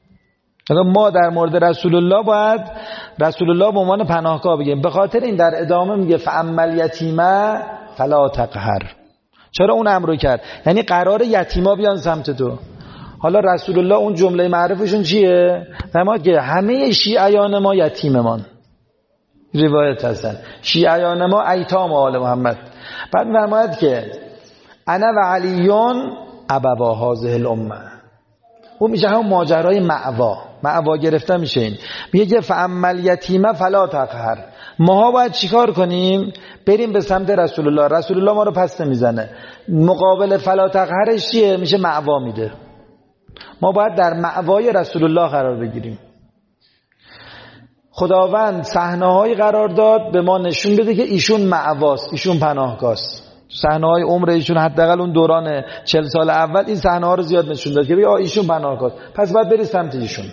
ما در مورد رسول الله باید رسول الله به عنوان پناهگاه بگیم. به خاطر این در ادامه میگه فاما الیتیم فلا تقهر. چرا اون امر رو کرد؟ یعنی قرار یتیما بیان سمت تو. حالا رسول الله اون جمله معروفشون چیه؟ فرمود که همه شیعیان ما یتیممان. روایت هستن شیعیان ما ایتام آل محمد. بعد فرمود که انا و علیون ابوا هذه الامه. اون میشه همون ماجرای معوا، معوا گرفته میشه. این میگه که فاما الیتیم فلا تقهر. ماها باید چیکار کنیم؟ بریم به سمت رسول الله. رسول الله ما رو پس نمیزنه. مقابل فلا تقهرش چیه؟ میشه معوا میده. ما باید در معوای رسول الله قرار بگیریم. خداوند صحنه‌هایی قرار داد به ما نشون بده که ایشون معواست، ایشون پناهگاست. صحنه‌های عمر ایشون حداقل اون دوران چهل سال اول این صحنه‌ها رو زیاد نشون داد که بگه ایشون پناهگاست، پس باید بری سمت ایشون.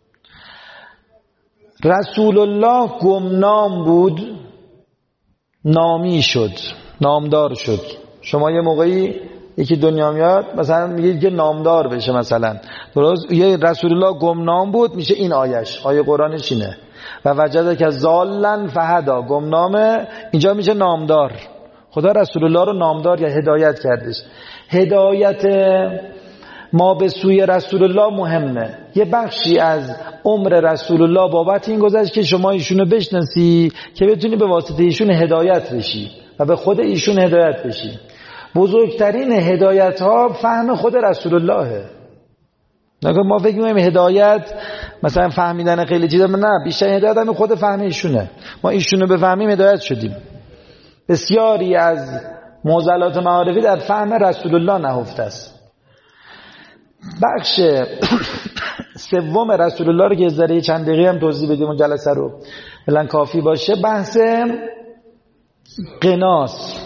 رسول الله گمنام بود، نامی شد، نامدار شد. شما یه موقعی یکی دنیا میاد مثلا میگه که نامدار بشه، مثلا درست یه رسول الله گمنام بود، میشه این آیش، آیه قرآنش اینه و وجدک ضالا فهدا، گمنامه، اینجا میشه نامدار. خدا رسول الله رو نامدار یا هدایت کردش. هدایت ما به سوی رسول الله مهمه. یه بخشی از عمر رسول الله بابت این گذشت که شما ایشونو بشناسی که بتونی به واسطه ایشون هدایت بشی و به خود ایشون هدایت بشی. بزرگترین هدایت ها فهم خود رسول اللهه. نگه ما فکر می‌کنیم هدایت مثلا فهمیدن خیلی چیزا، نه، بیشتر هدایت هم خود فهم ایشونه. ما ایشونو بفهمیم هدایت شدیم. بسیاری از معضلات معارفی در فهم رسول الله نهفته است. بخش سوم رسول الله رو که از ذره چند دقیقه هم توضیح بدیم اون جلسه رو بلند کافی باشه، بحث قناس.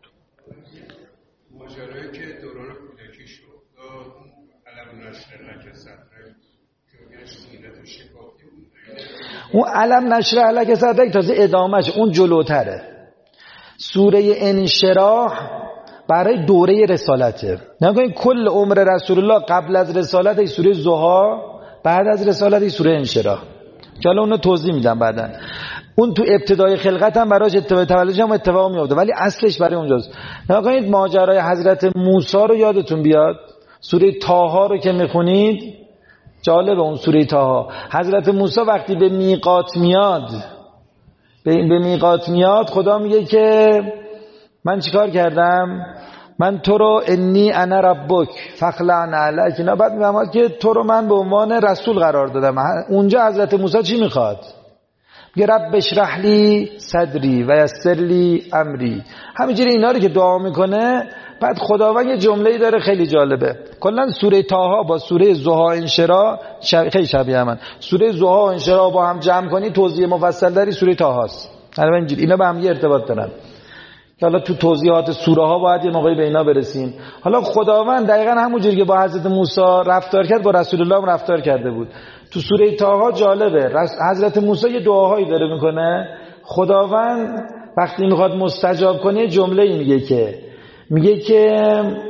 ماجرایی که دوران کودکی شد علم نشر لک صدرک که میگن سینت شکافی بود، اون علم نشر لک صدرک تازه ادامهش اون جلوتره. سوره انشراح برای دوره رسالته. نگوین کل عمر رسول الله قبل از رسالت ای سوره ضحی، بعد از رسالت ای سوره انشراح، که حالا اونو توضیح میدم بعداً. اون تو ابتدای خلقت هم براش اتفاق تولدش هم اتفاق میفته، ولی اصلش برای اونجاست. نگوین ماجرای حضرت موسی رو یادتون بیاد، سوره طه رو که میخونید جالب. اون سوره طه حضرت موسی وقتی به میقات میاد به میقات میاد خدا میگه که من چیکار کردم؟ من تو رو انی انا ربک فخلع نعلک. اینا بعد میفهمد که تو رو من به عنوان رسول قرار دادم. اونجا حضرت موسی چی میخواد؟ یه رب اشرح لی صدری و یسر لی امری. همینجوری اینا رو که دعا میکنه، بعد خداوند یه جمله‌ای داره خیلی جالبه. کلا سوره طه با سوره ضحی انشراح شب... خیلی شبیه همن. سوره ضحی و انشراح با هم جمع کنی توضیح مفصل داری سوره طه است. الان اینجوری اینا به هم یه ارتباط دارن که حالا تو توضیحات سوره ها باید یه موقعی به اینا برسیم. حالا خداوند دقیقاً همونجوری که با حضرت موسی رفتار کرد با رسول الله هم رفتار کرده بود. تو سوره طه جالبه، حضرت موسی یه دعاهایی داره میکنه. خداوند وقتی میخواد مستجاب کنه جمله‌ای میگه که میگه که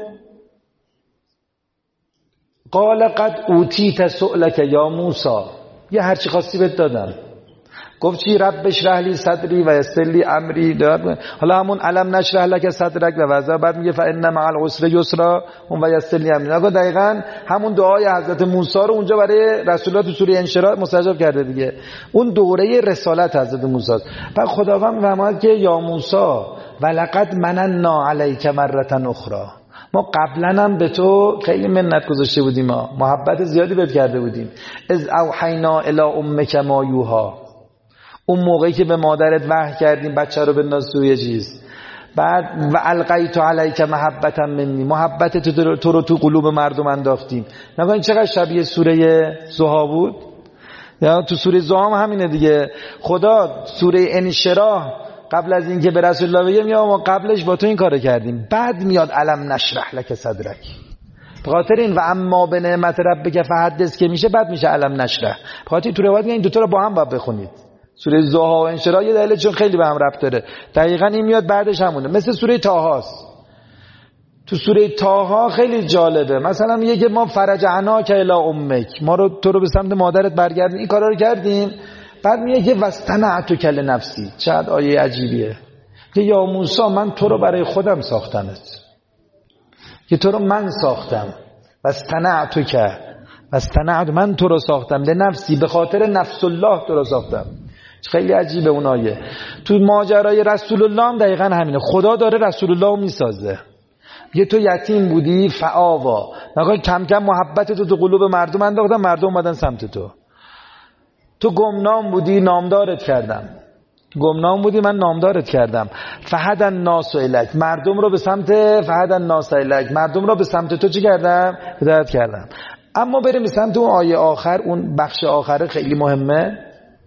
قال قد اوتیت سؤلک یا موسی، یه هرچی خواستی بهت دادم. گفت چی؟ رب اشرح لی صدری و یسر لی امری. حالا همون علم نشرح لک صدرک و وضع، بعد میگه فان مع العسر یسرا و یسر لی امری. نگاه دقیقاً همون دعای حضرت موسی رو اونجا برای رسول الله تو سوره انشراح مستجاب کرده دیگه. اون دوره رسالت حضرت موسی. بعد خداوند فرمود که یا موسی ولقد مننا علیک مرة اخرى، ما قبلا هم به تو خیلی منت گذاشته بودیم، ما محبت زیادی بهت کرده بودیم. اذ اوحینا الی امک ما یوحی، اون موقعی که به مادرت وحی کردیم بچه رو بنداز توی چیز. بعد و القیت علیک محبتا منی، محبت تو رو تو قلوب مردم انداختیم. نگاه این چقدر شبیه سوره ضحی بود. یا تو سوره ضحی هم همینه دیگه. خدا سوره انشراح قبل از اینکه به رسول الله بگه میگه ما قبلش با تو این کارو کردیم، بعد میاد علم نشرح لک صدرک. به خاطر این و اما به نعمت ربک فحدث که میشه بعد میشه علم نشرح. به خاطر تو روایت این دو تا رو با هم باید بخونید. سوره ضحی و انشراح یه دلیل چون خیلی به هم ربط داره. دقیقاً این میاد بعدش همونه. مثل سوره طه است. تو سوره طه خیلی جالبه. مثلا میگه که ما فرجعناک الی امک، ما رو تو رو به سمت مادرت برگردیم، این کارا رو کردیم. بعد میگه که واصطنعتک لنفسی. چقدر آیه عجیبیه که یا موسی من تو رو برای خودم ساختمت، که تو رو من ساختم. واصطنعتک، واصطنعت من تو رو ساختم لنفسی، به خاطر نفس الله تو رو ساختم. خیلی عجیبه اون آیه. تو ماجرای رسول الله هم دقیقا همینه. خدا داره رسول الله رو میسازه. یه تو یتیم بودی فآوا، نگاه کم کم محبت تو تو قلوب مردم انداختم، مردم اومدن سمت تو. تو گمنام بودی نامدارت کردم، گمنام بودی من نامدارت کردم. فهد الناس الیک، مردم رو به سمت فهد الناس الیک، مردم رو به سمت تو چی کردم؟ هدایت کردم. اما بریم به سمت اون آیه آخر، اون بخش آخره خیلی مهمه.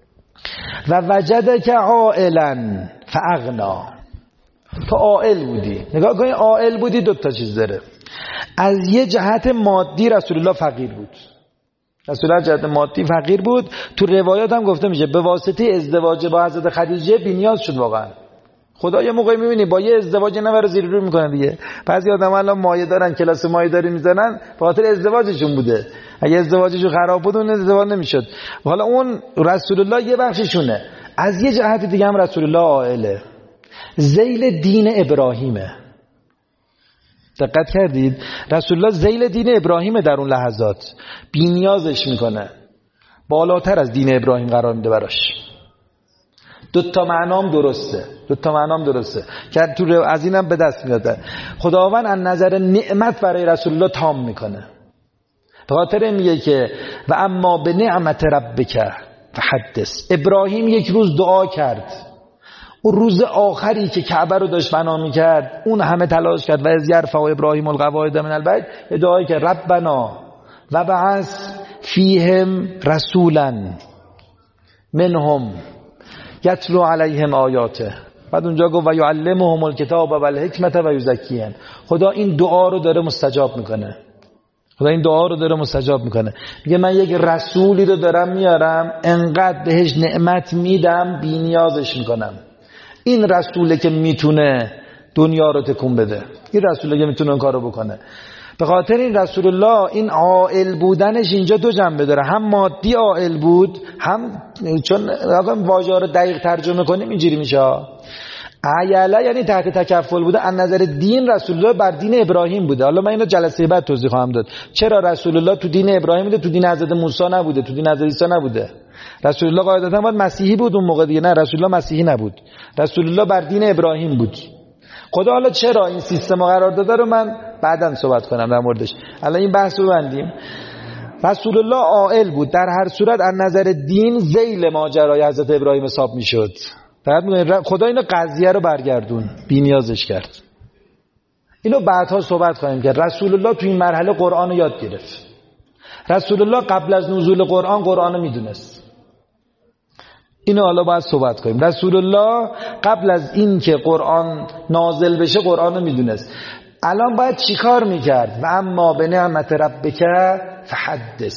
و وجدک عائلا فاغنا، تو عائل بودی. نگاه کنید عائل بودی دو تا چیز داره. از یه جهت مادی رسول الله فقیر بود، رسول الله جهت مادی فقیر بود. تو روایات هم گفته میشه به واسطه ازدواج با حضرت خدیجه بی‌نیاز شد. واقعا خدا یه موقعی میبینی با یه ازدواج نفر زیر رو میکنه دیگه. بعضی آدم الان مایه دارن، کلاس مایه داری میزنن، به خاطر ازدواجشون بوده. اگه ازدواجشون خراب بود اون ازدواج نمیشد. حالا اون رسول الله یه بخششونه. از یه جهت دیگه هم رسول الله عائله، ذیل دین ابراهیمه. دقت کردید؟ رسول الله ذیل دین ابراهیم در اون لحظات بی‌نیازش میکنه، بالاتر از دین ابراهیم قرار میده براش. دو تا معنام درسته، دو تا معنام درسته که تو از اینم به دست میاد. خداوند از نظر نعمت برای رسول الله تام میکنه. به خاطر میگه که و اما به نعمت ربک فحدث. ابراهیم یک روز دعا کرد، اون روز آخری که کعبه رو داشت بنا میکرد، اون همه تلاش کرد. و از یرفع ابراهیم القواعد من البیت، دعایی که ربنا و بعث فیهم رسولا منهم یتلو علیهم آیاته. بعد اونجا گفت و یعلمهم الکتاب و الحکمت و یزکیهم. خدا این دعا رو داره مستجاب میکنه. خدا این دعا رو داره مستجاب میکنه. میگه من یک رسولی رو دارم میارم، انقدر بهش نعمت میدم بی‌نیازش میکنم. این رسوله که میتونه دنیا رو تکون بده، این رسوله که میتونه اون کارو بکنه. به خاطر این رسول الله این عائل بودنش اینجا دو جنبه داره، هم مادی عائل بود، هم چون واژه رو دقیق ترجمه کنیم اینجوری میشه عیله، یعنی تحت تکفل بوده. از نظر دین رسول الله بر دین ابراهیم بوده. حالا من اینو جلسه بعد توضیح خواهم داد چرا رسول الله تو دین ابراهیم بوده، تو دین حضرت موسی نبوده، تو دین حضرت عیسی نبوده. رسول الله قاعدتا باید مسیحی بود اون موقع دیگه، نه رسول الله مسیحی نبود، رسول الله بر دین ابراهیم بود. خدا حالا چرا این سیستم قرار داده رو من بعداً صحبت کنم در موردش. الان این بحث رو بندیم. رسول الله عاقل بود، در هر صورت از نظر دین ذیل ماجرای حضرت ابراهیم حساب میشد. فقط میگه خدا اینو قضیه رو برگردون، بی‌نیازش کرد. اینو بعدها صحبت خواهیم کرد. رسول الله تو این مرحله قرآن رو یاد گرفت. رسول الله قبل از نزول قرآن قرآن رو میدونست. اینو حالا باید صحبت کنیم. رسول الله قبل از این که قرآن نازل بشه قرآن رو میدونست. الان باید چیکار میکرد؟ و اما به نعمت ربک فحدث.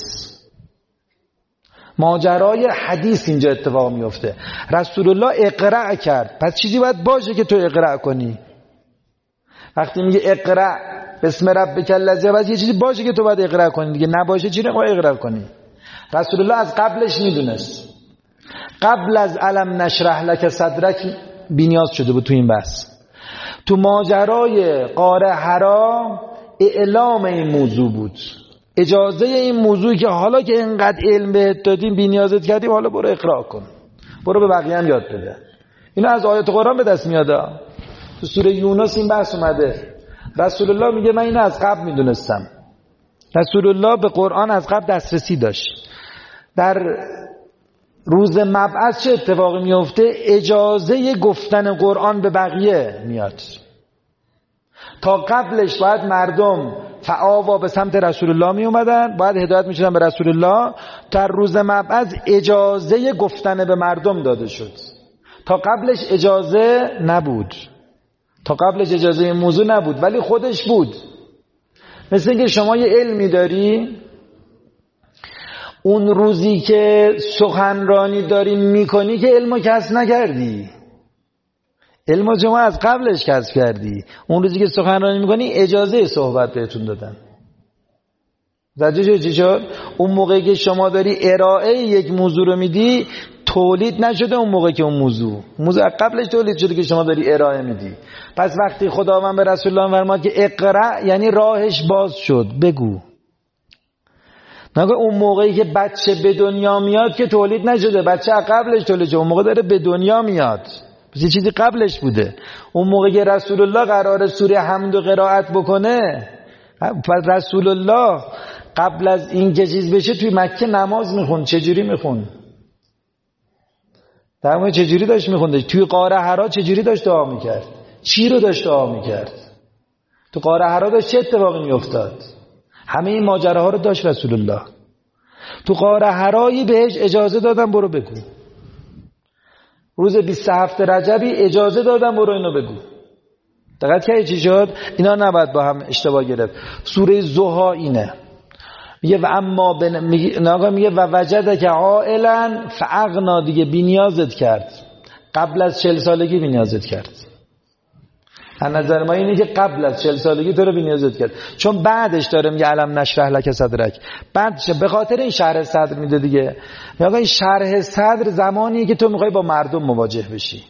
ماجرای حدیث اینجا اتفاق میفته. رسول الله اقرأ کرد، پس چیزی باید باشه که تو اقرأ کنی. وقتی میگه اقرأ بسم ربک الذی، باید یه چیزی باشه که تو باید اقرأ کنی دیگه. نباشه چی رو اقرأ کنی؟ رسول الله از قبلش میدونست. قبل از علم نشرح لک صدرک بی‌نیاز شده بود تو این بحث. تو ماجرای غار حرا اعلام این موضوع بود، اجازه این موضوعی که حالا که اینقدر علم بهت دادیم بی‌نیازت کردیم، حالا برو اقرا کن، برو به بقیه هم یاد بده. اینو از آیات قرآن به دست میاد. تو سوره یونس این بحث اومده. رسول الله میگه من اینو از قبل میدونستم. رسول الله به قرآن از قبل دسترسی داشت. در روز مبعث چه اتفاقی میفته؟ اجازه گفتن قرآن به بقیه میاد. تا قبلش باید مردم فعاوا به سمت رسول الله می اومدن، باید هدایت میشدن به رسول الله. تا روز مبعث اجازه گفتن به مردم داده شد. تا قبلش اجازه نبود. تا قبلش اجازه این موضوع نبود، ولی خودش بود. مثل اینکه شما یه علمی داری، اون روزی که سخنرانی داری میکنی که علمو کسب نکردی، علمو شما از قبلش کسب کردی. اون روزی که سخنرانی میکنی اجازه صحبت بهتون دادن. زجه چی شد؟ اون موقعی که شما داری ارائه یک موضوع رو میدی تولید نشده، اون موقعی که اون موضوع موضوع قبلش تولید شده که شما داری ارائه میدی. پس وقتی خداوند به رسول الله فرمود که اقرأ، یعنی راهش باز شد، بگو. نگه اون موقعی که بچه به دنیا میاد که تولید نشده، بچه قبلش تولید شده، اون موقع داره به دنیا میاد، پس یه چیزی قبلش بوده. اون موقعی که رسول الله قراره سوره حمد و قرائت بکنه، پس رسول الله قبل از این که چیز بشه توی مکه نماز میخون. چجوری میخون؟ در مورد چجوری داشت میخونده؟ توی غار حرا چجوری داشت دعا میکرد؟ چی رو داشت دعا میکرد؟ تو غار حرا داشت چه اتفاقی میافتاد؟ همه این ماجراها رو داشت رسول الله. تو غار حرایی بهش اجازه دادن برو بگو. روز بیست و هفت رجبی اجازه دادن برو اینو بگو. دقت کردی چی شد؟ اینا نباید با هم اشتباه گرفت. سوره ضحی اینه. میگه و اما بن... میگه میگه و وجدک عائلا فاغنا، دیگه بی‌نیازت کرد. قبل از چهل سالگی بی‌نیازت کرد. از نظر ما اینه که قبل از چهل سالگی تو رو بی‌نیازت کرد، چون بعدش داره میگه علم نشرح لک صدرک. بعدش به خاطر این شرح صدر میده دیگه. میگه این شرح صدر زمانیه که تو میخوای با مردم مواجه بشی.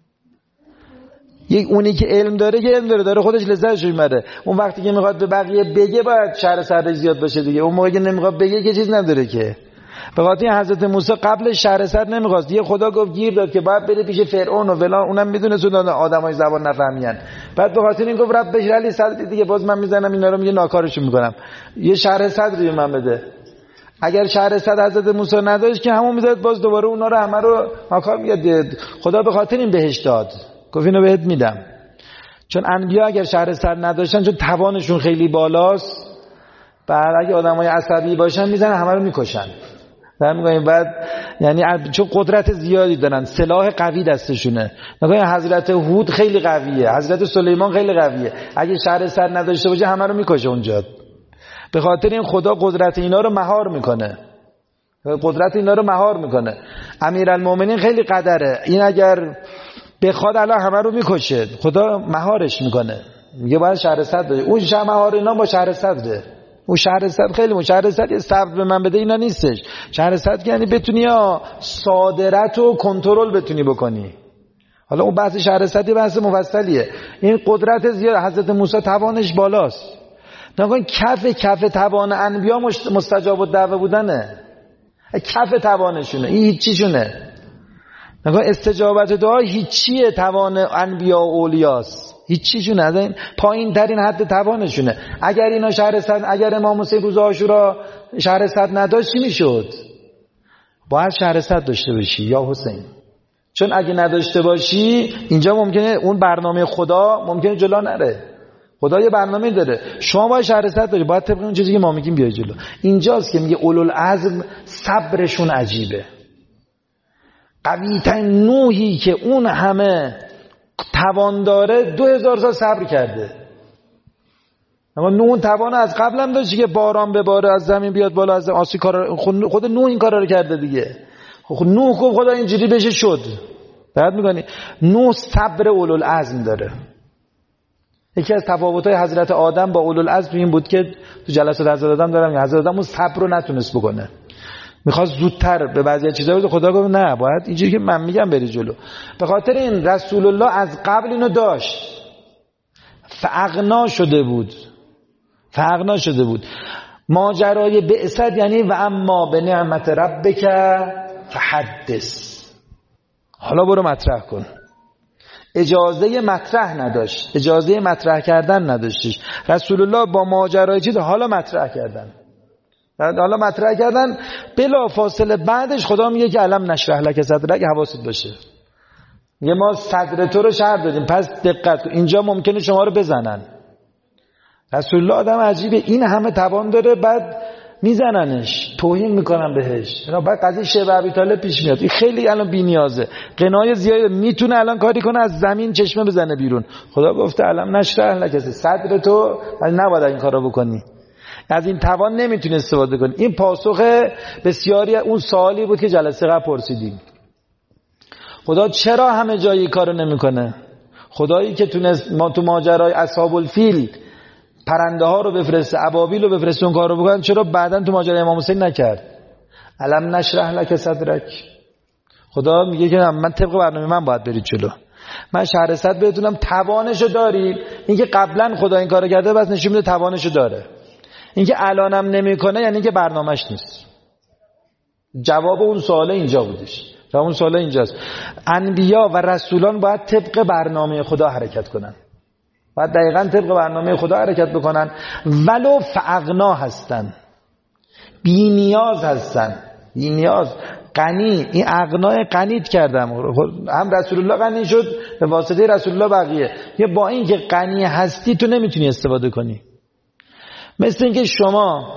یک اونی که علم داره که علم داره داره خودش لذتش میبره. اون وقتی که میخواد به بقیه بگه باید شرح صدرش زیاد باشه دیگه. اون موقعی که نمیخواد بگه که چیز نداره که. به خاطر حضرت موسی قبل شرح صدر نمیخواست، یه خدا گفت گیر داد که باید بره پیش فرعون و فلان، اونم میدونه سودان آدمای زبان نفهمیان. بعد به خاطر این گفت رب بشر لی صدری، دیگه باز من میزنم اینا رو، میگه ناکارشون میکنم. یه شرح صدری من بده. اگر شرح صدر حضرت موسی نداشت که همون میذارد باز دوباره اونا رو همه رو ناکار میگه. خدا به خاطر این بهش داد، گفت اینو بهت میدم. چون انبیا اگر شرح صدر نداشتن، چون توانشون خیلی بالاست، بعد اگه آدمای عصبی باشن میزنن همه رو میکشن. در میگم بعد یعنی چون قدرت زیادی دارن، سلاح قوی دستشونه. میگم حضرت هود خیلی قویه، حضرت سلیمان خیلی قویه، اگه شرح صدر نداشته باشه همه رو میکشه اونجا. به خاطر این خدا قدرت اینا رو مهار میکنه، قدرت اینا رو مهار میکنه. امیرالمومنین خیلی قدره، این اگر بخواد الان همه رو میکشه، خدا مهارش میکنه. میگه باید شرح صدر باشه. اون شرح مهار اینا با شرح صدره. اون شرح صدر خیلی مون شرح صدر یه صبر به من بده اینا نیستش. شرح صدر یعنی بتونی صادرات و کنترل بتونی بکنی. حالا اون بحث شرح صدر بحث مفصلیه. این قدرت زیاد حضرت موسی توانش بالاست. نگاه کف کف توان انبیا مستجاب الدعوه بودنه. کف توانشونه، این هیچیشونه. نگاه استجابت دعا هیچیه توان انبیا و اولیاست. هیچ چیزی ندارن، پایین ترین حد توانشونه. اگر اینا شهر صد، اگر امام حسین روز عاشورا شهر صد نداشت چی میشد؟ باید شهر صد داشته باشی یا حسین، چون اگه نداشته باشی اینجا ممکنه اون برنامه خدا ممکنه جلو نره. خدا یه برنامه داره، شما باید شهر صد داری، باید طبق اون چیزی که ما میگیم بیای جلو. اینجاست که میگه اولوالعزم صبرشون عجیبه. قوی ترین نوحی که اون همه توان داره دو هزار سال صبر کرده، اما نوح توان از قبل هم داشت که باران بباره، از زمین بیاد بالا، از آسمان کارا، خود نوح این کارا رو کرده دیگه. خب نوح گفت خدا اینجوری بشه شد. بعد میگنی نوح صبر اولوالعزم داره. یکی از تفاوت‌های حضرت آدم با اولوالعزم این بود که تو جلسات حضرت آدم دارم، حضرت آدم اون صبر رو نتونست بکنه، میخواست زودتر به بعضی چیزا بده. خدا گفت نه، باید اینجوری که من میگم بری جلو. به خاطر این رسول الله از قبل اینو داشت، فاغنا شده بود، فاغنا شده بود. ماجرای بعثت یعنی و اما به نعمت ربک فحدث، حالا برو مطرح کن. اجازه مطرح نداشت، اجازه مطرح کردن نداشتش. رسول الله با ماجرای چیز حالا مطرح کردن، حالا مطرح کردن بلا فاصله بعدش خدا میگه که علم نشرح لک صدرک، حواست باشه. میگه ما صدر تو رو شرح دادیم، پس دقت کن، اینجا ممکنه شما رو بزنن. رسول الله آدم عجیبه، این همه توان داره، بعد میزننش، توهین میکنن بهش. بعد قضیه شیبه ابی طالب پیش میاد، این خیلی الان بی‌نیازه، قنای زیاد، میتونه الان کاری کنه از زمین چشمه بزنه بیرون. خدا گفته علم نشرح لک صدر تو، نباید این کارو بکنی، از این توان نمیتونه استفاده کنی. این پاسخ بسیاری اون سوالی بود که جلسه قبل پرسیدیم. خدا چرا همه جایی کارو نمیکنه؟ خدایی که تونست ما تو ماجرای اصحاب الفیل پرنده ها رو بفرسته، ابابیل رو بفرسته، اون کارو بکنن، چرا بعدن تو ماجرای امام حسین نکرد؟ علم نشرح لک صدرک. خدا میگه که من طبق برنامه من باید برید جلو، من شهر صد بهتونم، توانشو دارید. اینکه قبلا خدا این کارو کرده بس نشون میده توانشو داره. اینکه الانم نمیکنه یعنی که برنامه‌اش نیست. جواب اون سوال اینجا بودش، جواب اون سوال اینجاست. انبیا و رسولان باید طبق برنامه خدا حرکت کنن، باید دقیقاً طبق برنامه خدا حرکت بکنن، ولو فاغنا هستن، بی نیاز هستن، بی نیاز، غنی. این اغنای غنیت کردم، هم رسول الله غنی شد به واسطه رسول الله بقیه. یه با این که غنی هستی تو نمیتونی استفاده کنی. مثل اینکه شما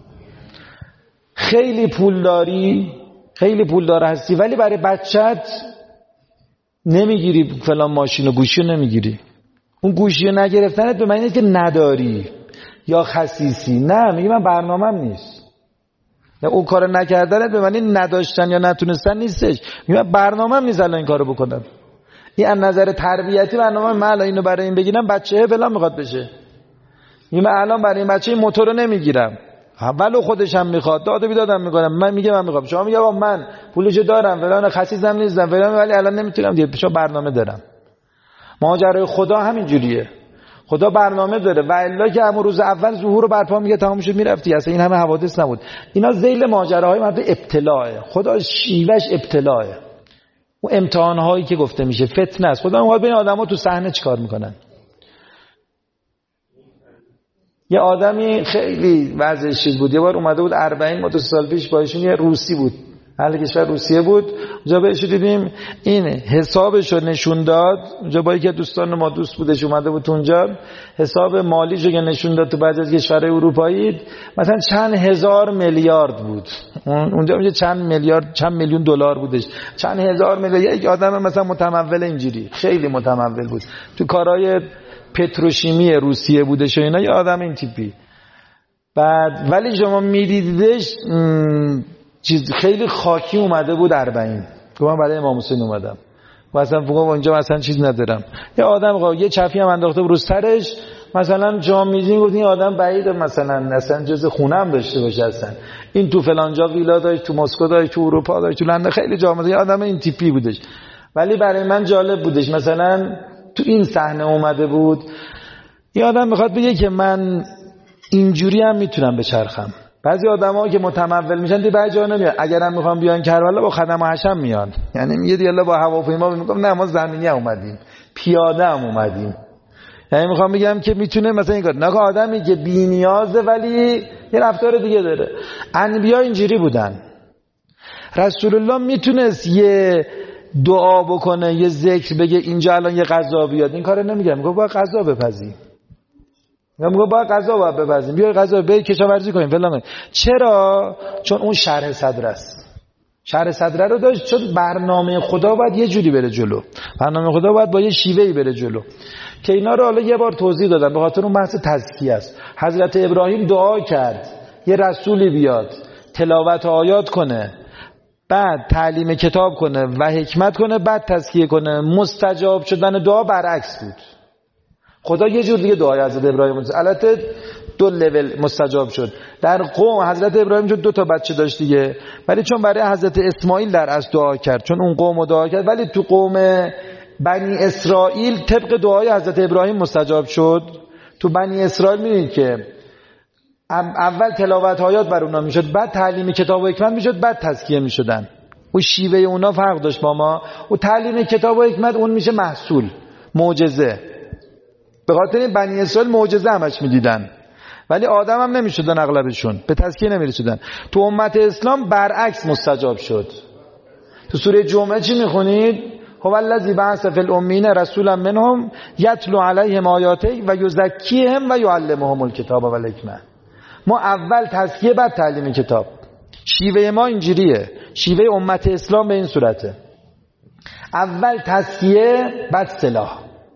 خیلی پول داری، خیلی پول دار هستی، ولی برای بچت نمیگیری فلان ماشین و گوشی نمیگیری. اون گوشی رو نگرفتنت به معنی که نداری یا خسیسی، نه، میگی من برنامه‌م نیست. یا اون کارو نکردنت به معنی نداشتن یا نتونستن نیستش، میگی من برنامه‌م نیست الان این کارو بکنم. این از نظر تربیتی برنامه من الان اینو برای این بگیرم بچه‌ه فلان میخواد بشه. میگه من الان برای این بچه این موتور رو نمیگیرم، ولو خودش هم میخواد، داده بیدادم میکنم، من میگم من میخوام، شما میگه آقا من پولشو دارم فلان، خسیسم نیستم فلان، ولی الان نمیتونم دیگه، شما برنامه دارم. ماجرای خدا همین جوریه، خدا برنامه داره، و الا که همون روز اول ظهور رو برپا میگه تمام شد میرفتی، اصلا این همه حوادث نبود. اینا ذیل ماجراهای مرد ابتلاءه، خدا شیوهش ابتلاءه، اون امتحانهایی که گفته میشه فتنه است. خدا میخواد ببین آدما تو صحنه چیکار میکنن. یه آدمی خیلی وضعش چیز بود، یه بار اومده بود اربعین ماه سال پیش با ایشون، یه روسی بود، اهل کشور روسیه بود، اونجا بهش دیدیم این حسابش رو نشون داد، اونجا با یکی از دوستان ما دوست بودش اومده بود اونجا، حساب مالیش رو که نشون داد تو بعضی از کشورهای اروپایی مثلا چند هزار میلیارد بود، اونجا میگه چند میلیارد چند میلیون دلار بودش، چند هزار میلیارد. یک آدم مثلا متمول اینجوری خیلی متمول بود، تو کارهای پتروشیمی روسیه بودش و اینا، یه آدم این تیپی. بعد ولی شما میدیدیدش چیز خیلی خاکی اومده بود اربعین، که من برای امام حسین اومدم مثلا فوق اونجا مثلا چیز ندارم. یه آدم یه چفی هم انداخته بود رو سرش، مثلا شما میدین گفت این آدم بعیده مثلا اصلا جز خونه هم داشته باشه، اصلا این تو فلان جا ویلا داشت، تو مسکو داشت، تو اروپا داشت، تو لندن، خیلی جا. یه آدم این تیپی بودش، ولی برای من جالب بودش. مثلا تو این صحنه اومده بود، یه آدم میخواد بگه که من اینجوری هم میتونم بچرخم. بعضی آدم‌ها که متمول میشن دی بعضی جا نمیان، اگرم میخوام بیان کربلا با خدم و حشم میان، یعنی میگه دی الله با هواپیما میگم نه ما زمینی اومدیم، پیاده هم اومدیم، یعنی میخوام بگم که میتونه مثلا این کار نه، آدمی که بی نیازه ولی یه رفتار دیگه داره. انبیا اینجوری بودن. رسول الله میتونست یه دعا بکنه، یه ذکر بگه اینجا الان یه غذا بیاد، این کارو نمیگه، میگه باید غذا بپزیم، میگه باید غذا باید بپزیم، بیا غذا بی کشاورزی کنیم فلان. چرا؟ چون اون شرح صدر است. شرح صدر رو داشت، چون برنامه خدا باید یه جوری بره جلو، برنامه خدا باید با یه شیوهی بره جلو که اینا رو حالا یه بار توضیح دادم. به خاطر اون بحث تزکیه است. حضرت ابراهیم دعا کرد یه رسولی بیاد تلاوت آیات کنه، بعد تعلیم کتاب کنه و حکمت کنه، بعد تزکیه کنه. مستجاب شدن دعا برعکس بود. خدا یه جور دیگه دعای حضرت ابراهیم بود. البته دو لول مستجاب شد. در قوم حضرت ابراهیم چون دو تا بچه داشت دیگه، ولی چون برای حضرت اسماعیل در اصل دعا کرد، چون اون قوم رو دعا کرد، ولی تو قوم بنی اسرائیل طبق دعای حضرت ابراهیم مستجاب شد. تو بنی اسرائیل می‌بینید که اول تلاوت آیات بر اونا میشد، بعد تعلیم کتاب و حکمت میشد، بعد تزکیه میشدن. اون شیوه اونا فرق داشت با ما. و تعلیم کتاب و حکمت اون میشه محصول، معجزه. به خاطر این بنی اسرائیل معجزه همش میدیدن، ولی آدم هم نمیشدن، اغلبشون به تزکیه نمیرسیدن. تو امت اسلام برعکس مستجاب شد. تو سوره جمعه چی میخونید؟ هو الذی بعث فی الامین رسولا منهم یتلو علیهم آیاته و یزکیهم و یعلمهم الکتاب و الحکمه. ما اول تزکیه بعد تعلیم کتاب. شیوه ما اینجوریه، شیوه امت اسلام به این صورته. اول تزکیه بعد سلاح.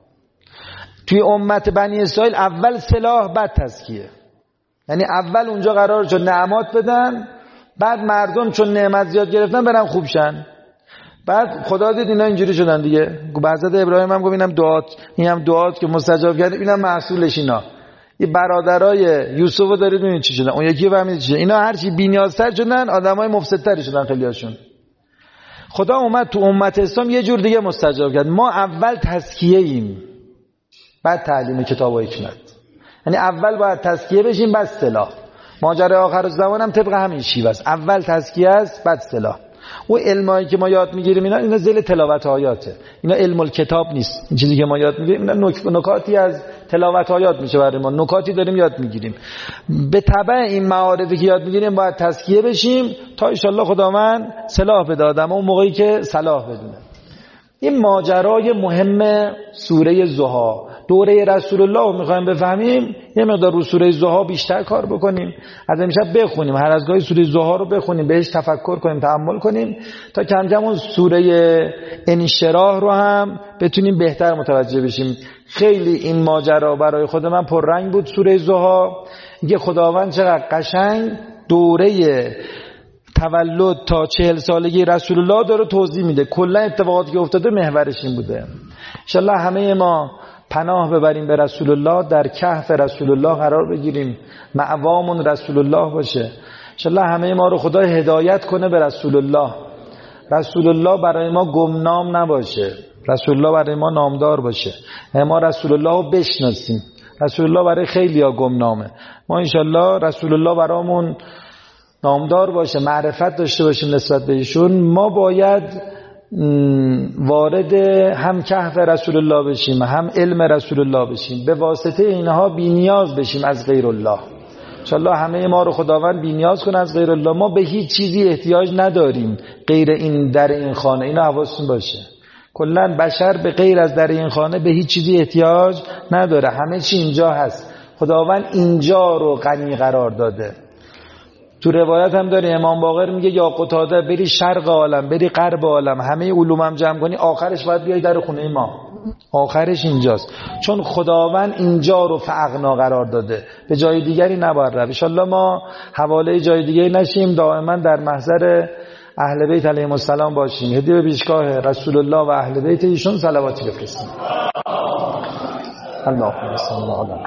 توی امت بنی اسرائیل اول سلاح بعد تزکیه. یعنی اول اونجا قرار شد نعمات بدن، بعد مردم چون نعمت زیاد گرفتن برن خوب شن. بعد خدا دید اینا اینجوری شدن دیگه. حضرت ابراهیم هم گفت اینم دعات، اینم دعات که مستجاب کرد، اینم محصولش اینا. یه برادرای یوسف رو دارید ببینید چی شدن، اون یکی فهمید چی شدن. اینا هرچی بی‌نیازتر شدن، آدمای مفسدتر شدن خیلیاشون. خدا اومد تو امت اسلام یه جور دیگه مستجاب کرد. ما اول تزکیه ایم بعد تعلیم کتاب و حکمت. یعنی اول باید تزکیه بشیم بعد سلاح. ماجرای آخر الزمان هم طبق همین شیوه است. اول تزکیه است بعد سلاح. و علمایی که ما یاد میگیریم اینا اینا ذیل تلاوت آیاته. اینا علم الکتاب نیست. این چیزی که ما یاد میگیریم اینا نکاتی از تلاوت آیات میشه برای ما. نکاتی داریم یاد میگیریم. به تبع این معارفی که یاد میگیریم باید تزکیه بشیم تا ان شاءالله خداوند صلاح بده آدم اون موقعی که صلاح بدونه. این ماجرای مهم سوره ضحی، دوره رسول الله رو میخوایم بفهمیم، یه مقدار رو سوره ضحی بیشتر کار بکنیم. از امشب بخونیم، هر از گاهی سوره ضحی رو بخونیم، بهش تفکر کنیم، تأمل کنیم تا کم کم اون سوره انشراح رو هم بتونیم بهتر متوجه بشیم. خیلی این ماجرا برای خود من پررنگ بود. سوره ضحی میگه خداوند چقدر قشنگ دوره تولد تا چهل سالگی رسول الله داره توضیح میده. کلا اتفاقاتی که افتاده محورش این بوده. انشالله همه ما پناه ببریم به رسول الله، در کهف رسول الله قرار بگیریم، مأوامون رسول الله باشه. انشالله همه ما رو خدا هدایت کنه به رسول الله. رسول الله برای ما گمنام نباشه، رسول الله برای ما نامدار باشه. ما رسول الله رو بشناسیم. رسول الله برای خیلی ها گمنامه. ما انشالله رسول الله برامون نامدار باشه، معرفت داشته باشیم نسبت به ایشون. ما باید وارد هم کهف رسول الله بشیم، هم علم رسول الله بشیم. به واسطه اینها بی نیاز بشیم از غیر الله. انشالله همه ما رو خداوند بی نیاز کنه از غیر الله. ما به هیچ چیزی احتیاج نداریم غیر این در این خانه. اینا حواستون باشه. کلا بشر به غیر از در این خانه به هیچ چیزی احتیاج نداره. همه چی اینجا هست. خداوند اینجا رو غنی قرار داده. تو روایت هم داره امام باقر میگه یا قتاده بری شرق عالم، بری غرب عالم، همه علوم هم جمع کنی، آخرش باید بیای در خونه ما. آخرش اینجاست. چون خداوند اینجا رو فعقنا قرار داده، به جای دیگری نباید رفت. ان شاءالله ما حواله جای دیگری نشیم، دائما در محضر اهل بیت علیهم السلام باشیم. هدیه به پیشگاه رسول الله و اهل بیت ایشون صلواتی بفرستیم. اللهم صل علی